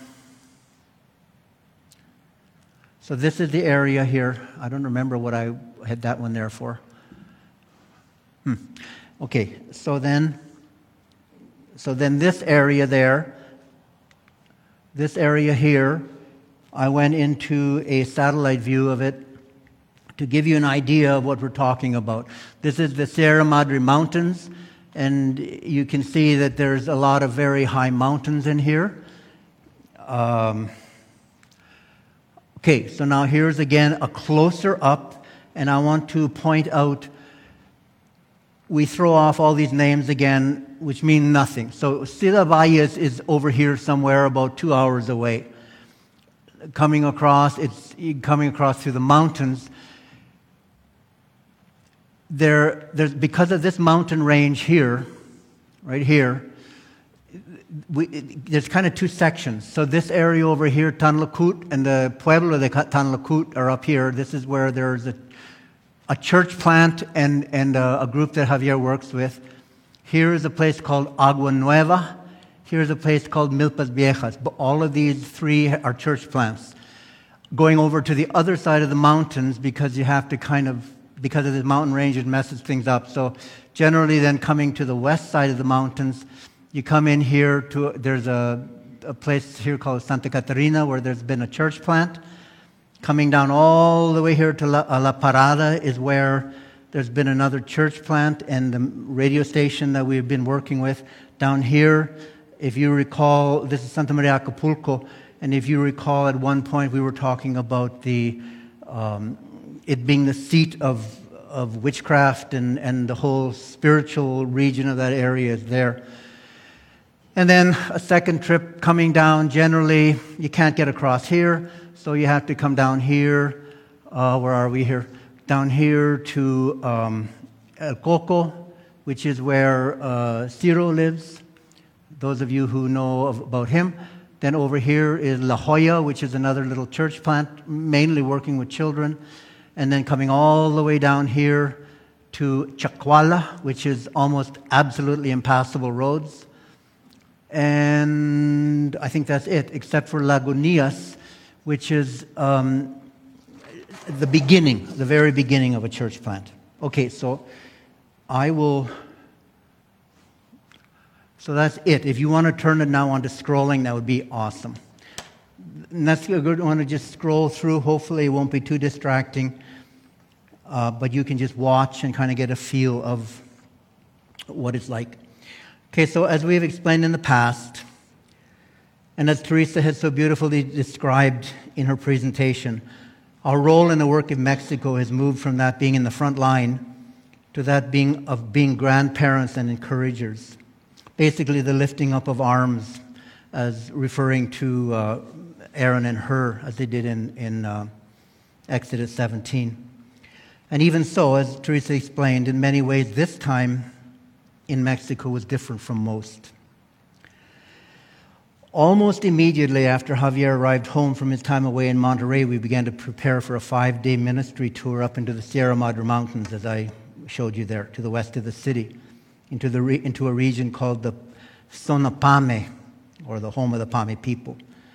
so this is the area here. I don't remember what I had that one there for. Hmm. Okay, so then, so then this area there, this area here, I went into a satellite view of it to give you an idea of what we're talking about. This is the Sierra Madre Mountains, and you can see that there's a lot of very high mountains in here. Um, okay, so now here's again a closer up, and I want to point out, we throw off all these names again, which mean nothing. So Ciudad Valles is over here somewhere about two hours away. Coming across, it's coming across through the mountains. There, there's, because of this mountain range here, right here, we, it, there's kind of two sections. So this area over here, Tanlacut, and the Pueblo de Tanlacut are up here. This is where there's a, a church plant and, and a, a group that Javier works with. Here is a place called Agua Nueva. Here's a place called Milpas Viejas. But all of these three are church plants. Going over to the other side of the mountains, because you have to kind of, because of the mountain range, it messes things up. So generally then coming to the west side of the mountains, you come in here to, there's a, a place here called Santa Catarina where there's been a church plant. Coming down all the way here to La, La Parada is where there's been another church plant and the radio station that we've been working with. Down here, if you recall, this is Santa Maria Acapulco, and if you recall at one point we were talking about the um, it being the seat of, of witchcraft and, and the whole spiritual region of that area is there. And then a second trip coming down, generally you can't get across here, so you have to come down here. Uh, where are we here? Down here to um, El Coco, which is where uh, Ciro lives. Those of you who know of, about him. Then over here is La Jolla, which is another little church plant, mainly working with children. And then coming all the way down here to Chacuala, which is almost absolutely impassable roads. And I think that's it, except for Lagunitas, which is um, the beginning, the very beginning of a church plant. Okay, so I will... So that's it. If you want to turn it now onto scrolling, that would be awesome. And that's good. I want to just scroll through. Hopefully it won't be too distracting. Uh, but you can just watch and kind of get a feel of what it's like. Okay, so as we've explained in the past, and as Teresa has so beautifully described in her presentation, our role in the work of Mexico has moved from that being in the front line to that being of being grandparents and encouragers. Basically, the lifting up of arms, as referring to uh, Aaron and Hur, as they did in, in uh, Exodus seventeen. And even so, as Teresa explained, in many ways, this time in Mexico was different from most. Almost immediately after Javier arrived home from his time away in Monterrey, we began to prepare for a five-day ministry tour up into the Sierra Madre Mountains, as I showed you there, to the west of the city. Into the re- into a region called the Sonapame, or the home of the Pame people.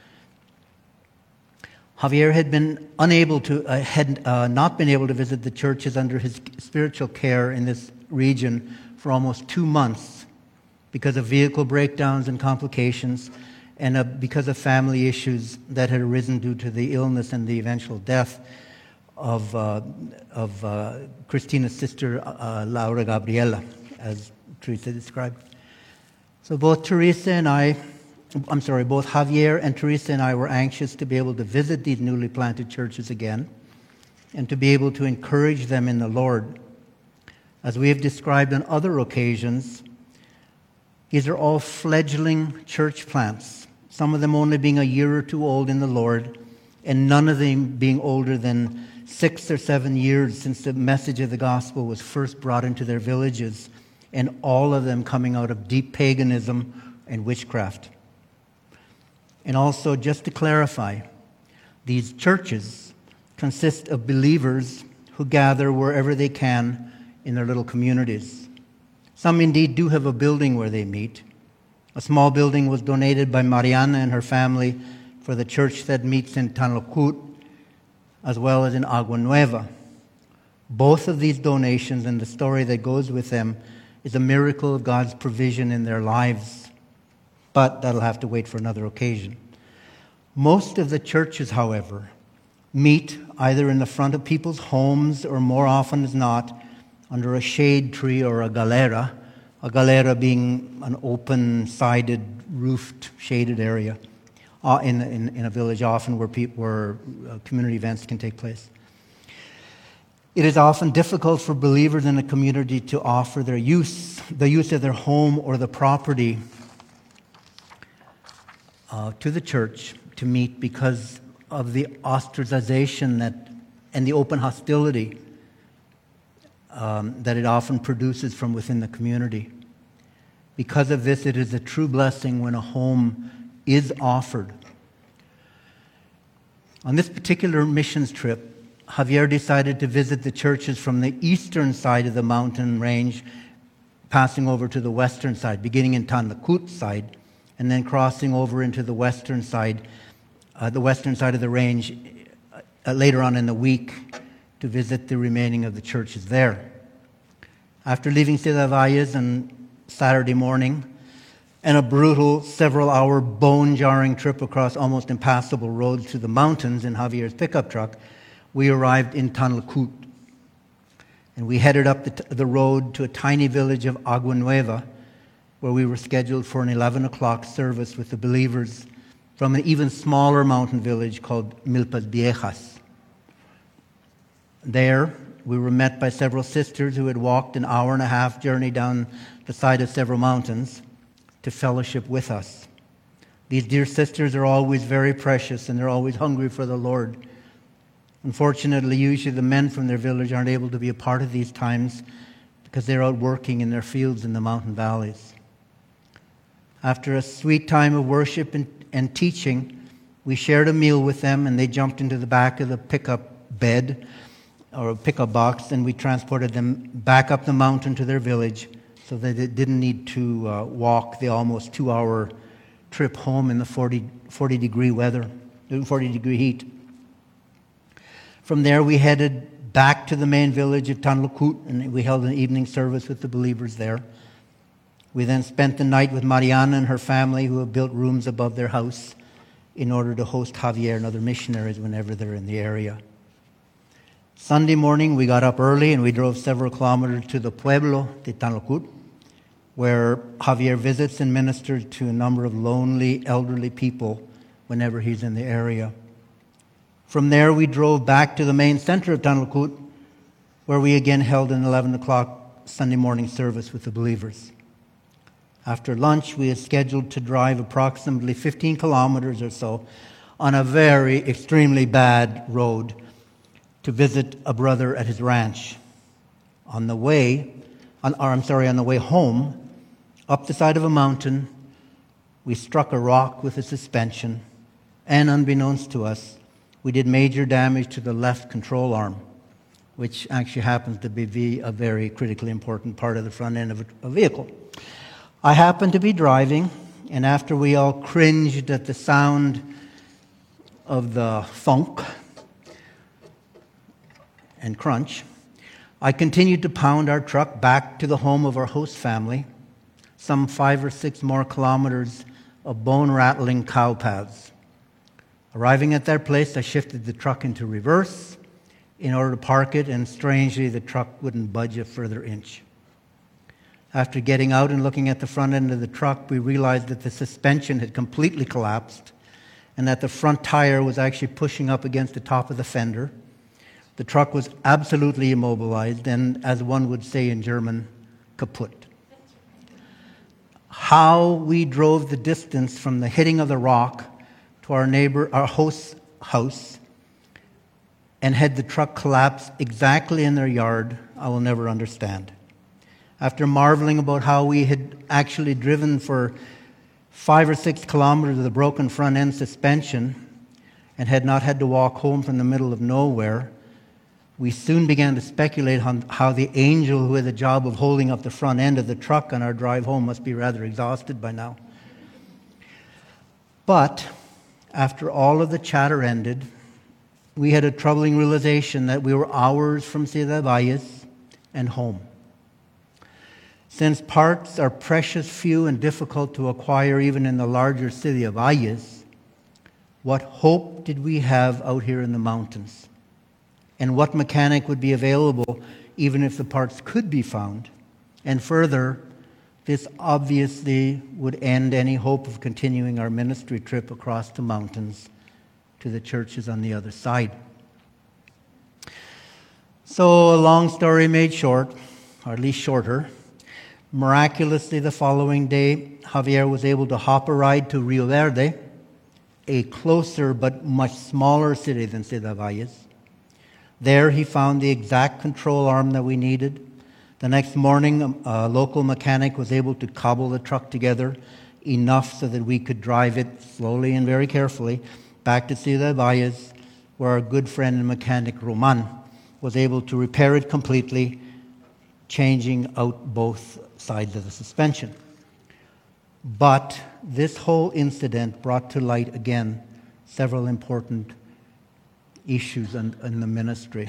Javier had been unable to, uh, had uh, not been able to visit the churches under his spiritual care in this region for almost two months because of vehicle breakdowns and complications, and uh, because of family issues that had arisen due to the illness and the eventual death of, uh, of uh, Christina's sister, uh, Laura Gabriela, as Teresa described. So both Teresa and I, I'm sorry, both Javier and Teresa and I were anxious to be able to visit these newly planted churches again and to be able to encourage them in the Lord. As we have described on other occasions, these are all fledgling church plants, some of them only being a year or two old in the Lord, and none of them being older than six or seven years since the message of the gospel was first brought into their villages, and all of them coming out of deep paganism and witchcraft. And also, just to clarify, these churches consist of believers who gather wherever they can in their little communities. Some indeed do have a building where they meet. A small building was donated by Mariana and her family for the church that meets in Tanlocut, as well as in Agua Nueva. Both of these donations and the story that goes with them is a miracle of God's provision in their lives. But that'll have to wait for another occasion. Most of the churches, however, meet either in the front of people's homes or more often as not under a shade tree or a galera, a galera being an open-sided, roofed, shaded area uh, in, in, in a village often where, people, where uh, community events can take place. It is often difficult for believers in a community to offer their use, the use of their home or the property uh, to the church to meet because of the ostracization that and the open hostility um, that it often produces from within the community. Because of this, it is a true blessing when a home is offered. On this particular missions trip, Javier decided to visit the churches from the eastern side of the mountain range, passing over to the western side, beginning in Tanlocut side, and then crossing over into the western side, uh, the western side of the range uh, later on in the week to visit the remaining of the churches there. After leaving Ciudad Valles on Saturday morning, and a brutal several-hour bone-jarring trip across almost impassable roads to the mountains in Javier's pickup truck, we arrived in Tanlocut. And we headed up the, t- the road to a tiny village of Agua Nueva, where we were scheduled for an eleven o'clock service with the believers from an even smaller mountain village called Milpas Viejas. There, we were met by several sisters who had walked an hour and a half journey down the side of several mountains to fellowship with us. These dear sisters are always very precious, and they're always hungry for the Lord. Unfortunately, usually the men from their village aren't able to be a part of these times because they're out working in their fields in the mountain valleys. After a sweet time of worship and, and teaching, we shared a meal with them, and they jumped into the back of the pickup bed or a pickup box, and we transported them back up the mountain to their village so that they didn't need to uh, walk the almost two-hour trip home in the forty, forty degree weather, forty degree heat. From there, we headed back to the main village of Tanlocut, and we held an evening service with the believers there. We then spent the night with Mariana and her family, who have built rooms above their house in order to host Javier and other missionaries whenever they're in the area. Sunday morning, we got up early and we drove several kilometers to the pueblo de Tanlocut, where Javier visits and ministers to a number of lonely, elderly people whenever he's in the area. From there, we drove back to the main center of Tanlocut, where we again held an eleven o'clock Sunday morning service with the believers. After lunch, we had scheduled to drive approximately fifteen kilometers or so on a very extremely bad road to visit a brother at his ranch. On the way, on, or I'm sorry, on the way home, up the side of a mountain, we struck a rock with a suspension, and unbeknownst to us, we did major damage to the left control arm, which actually happens to be a very critically important part of the front end of a vehicle. I happened to be driving, and after we all cringed at the sound of the thunk and crunch, I continued to pound our truck back to the home of our host family, some five or six more kilometers of bone-rattling cow paths. Arriving at their place, I shifted the truck into reverse in order to park it, and strangely, the truck wouldn't budge a further inch. After getting out and looking at the front end of the truck, we realized that the suspension had completely collapsed and that the front tire was actually pushing up against the top of the fender. The truck was absolutely immobilized and, as one would say in German, kaputt. How we drove the distance from the hitting of the rock to our neighbor, our host's house, and had the truck collapse exactly in their yard, I will never understand. After marveling about how we had actually driven for five or six kilometers with a broken front end suspension and had not had to walk home from the middle of nowhere, we soon began to speculate on how the angel who had the job of holding up the front end of the truck on our drive home must be rather exhausted by now. But after all of the chatter ended, we had a troubling realization that we were hours from Ciudad Valles and home. Since parts are precious few and difficult to acquire even in the larger city of Valles, what hope did we have out here in the mountains? And what mechanic would be available even if the parts could be found? And further, this obviously would end any hope of continuing our ministry trip across the mountains to the churches on the other side. So, a long story made short, or at least shorter, miraculously the following day, Javier was able to hop a ride to Rio Verde, a closer but much smaller city than Ciudad Valles. There he found the exact control arm that we needed. The next morning, a local mechanic was able to cobble the truck together enough so that we could drive it slowly and very carefully back to Ciudad Valles, where our good friend and mechanic Roman was able to repair it completely, changing out both sides of the suspension. But this whole incident brought to light again several important issues in, in the ministry.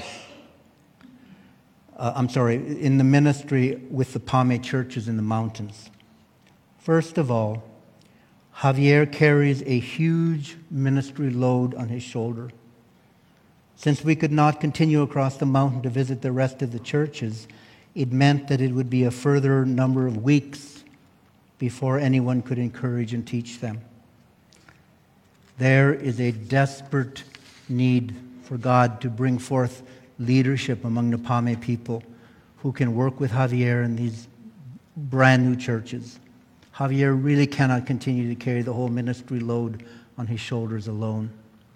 Uh, I'm sorry, in the ministry with the Pame churches in the mountains. First of all, Javier carries a huge ministry load on his shoulder. Since we could not continue across the mountain to visit the rest of the churches, it meant that it would be a further number of weeks before anyone could encourage and teach them. There is a desperate need for God to bring forth leadership among the Pame people who can work with Javier in these brand new churches. Javier really cannot continue to carry the whole ministry load on his shoulders alone.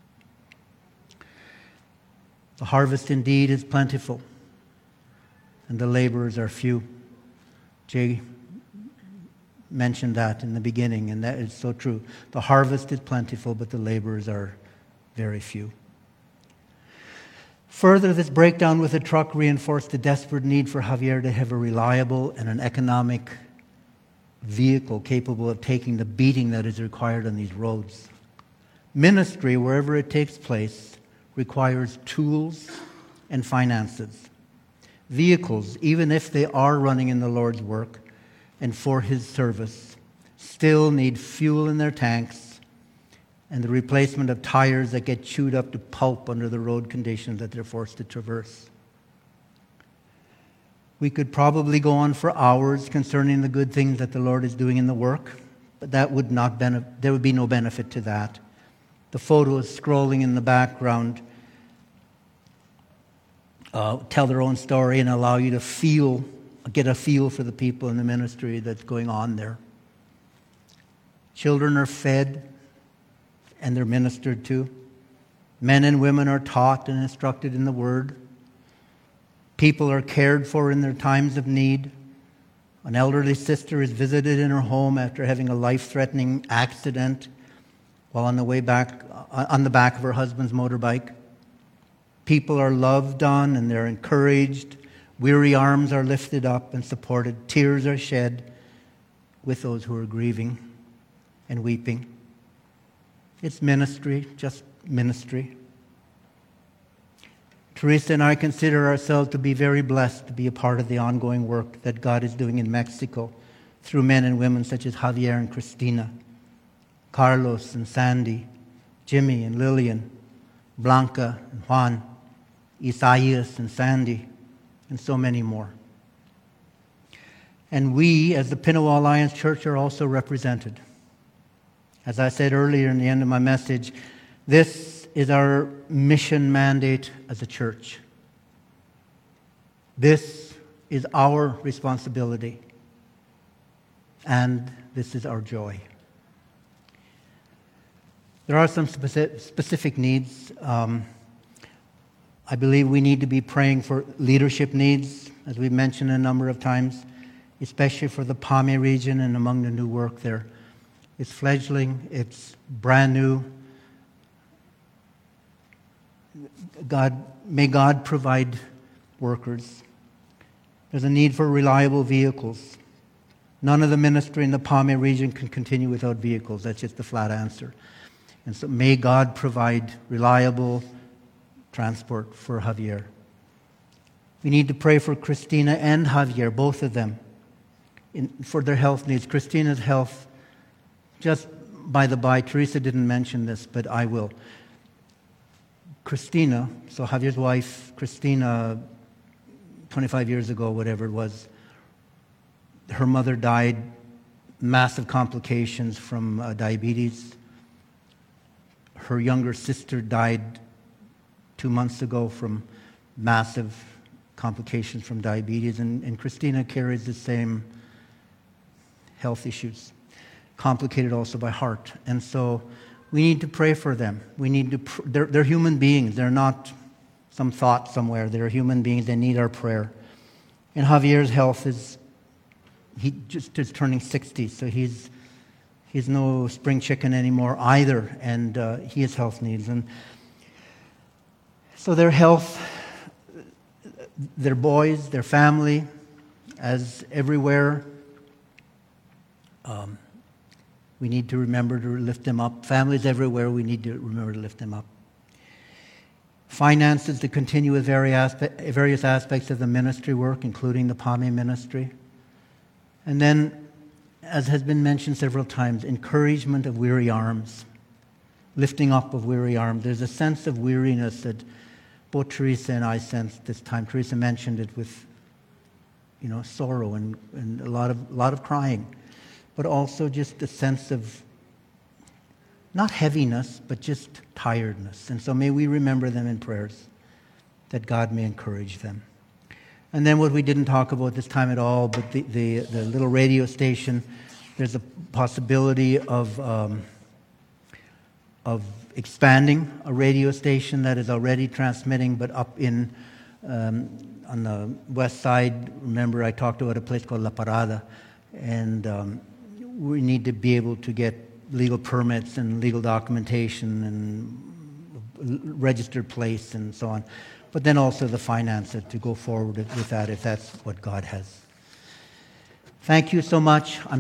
The harvest indeed is plentiful, and the laborers are few. Jay mentioned that in the beginning, and that is so true. The harvest is plentiful, but the laborers are very few. Further, this breakdown with the truck reinforced the desperate need for Javier to have a reliable and an economic vehicle capable of taking the beating that is required on these roads. Ministry, wherever it takes place, requires tools and finances. Vehicles, even if they are running in the Lord's work and for His service, still need fuel in their tanks and the replacement of tires that get chewed up to pulp under the road conditions that they're forced to traverse. We could probably go on for hours concerning the good things that the Lord is doing in the work, but that would not benef- there would be no benefit to that. The photos scrolling in the background uh, tell their own story and allow you to feel, get a feel for the people in the ministry that's going on there. Children are fed and they're ministered to. Men and women are taught and instructed in the Word. People are cared for in their times of need. An elderly sister is visited in her home after having a life-threatening accident while on the way back, on the back of her husband's motorbike. People are loved on and they're encouraged. Weary arms are lifted up and supported. Tears are shed with those who are grieving and weeping. It's ministry, just ministry. Teresa and I consider ourselves to be very blessed to be a part of the ongoing work that God is doing in Mexico through men and women such as Javier and Cristina, Carlos and Sandy, Jimmy and Lillian, Blanca and Juan, Isaias and Sandy, and so many more. And we, as the Pinawa Alliance Church, are also represented. As I said earlier in the end of my message, this is our mission mandate as a church. This is our responsibility, and this is our joy. There are some specific needs. Um, I believe we need to be praying for leadership needs, as we've mentioned a number of times, especially for the Pame region and among the new work there. It's fledgling, it's brand new. God, may God provide workers. There's a need for reliable vehicles. None of the ministry in the Pame region can continue without vehicles. That's just the flat answer. And so may God provide reliable transport for Javier. We need to pray for Christina and Javier, both of them, in, for their health needs. Christina's health, just by the by, Teresa didn't mention this, but I will. Christina, so Javier's wife, Christina, twenty-five years ago, whatever it was, her mother died, massive complications from uh, diabetes. Her younger sister died two months ago from massive complications from diabetes, and, and Christina carries the same health issues, complicated also by heart. And so we need to pray for them. We need to. Pr- they're, they're human beings. They're not some thought somewhere. They're human beings. They need our prayer. And Javier's health is, he just is turning sixty, so he's he's no spring chicken anymore either, and uh, he has health needs. And so their health, their boys, their family, as everywhere, um, we need to remember to lift them up. Families everywhere, we need to remember to lift them up. Finances to continue with various aspects of the ministry work, including the Pame ministry. And then, as has been mentioned several times, encouragement of weary arms, lifting up of weary arms. There's a sense of weariness that both Teresa and I sensed this time. Teresa mentioned it with, you know, sorrow and, and a lot of a lot of crying, but also just a sense of not heaviness, but just tiredness. And so may we remember them in prayers, that God may encourage them. And then what we didn't talk about this time at all, but the, the, the little radio station, there's a possibility of um, of expanding a radio station that is already transmitting, but up in um, on the west side. Remember, I talked about a place called La Parada, and um, we need to be able to get legal permits and legal documentation and registered place and so on. But then also the finances to go forward with that if that's what God has. Thank you so much. I'm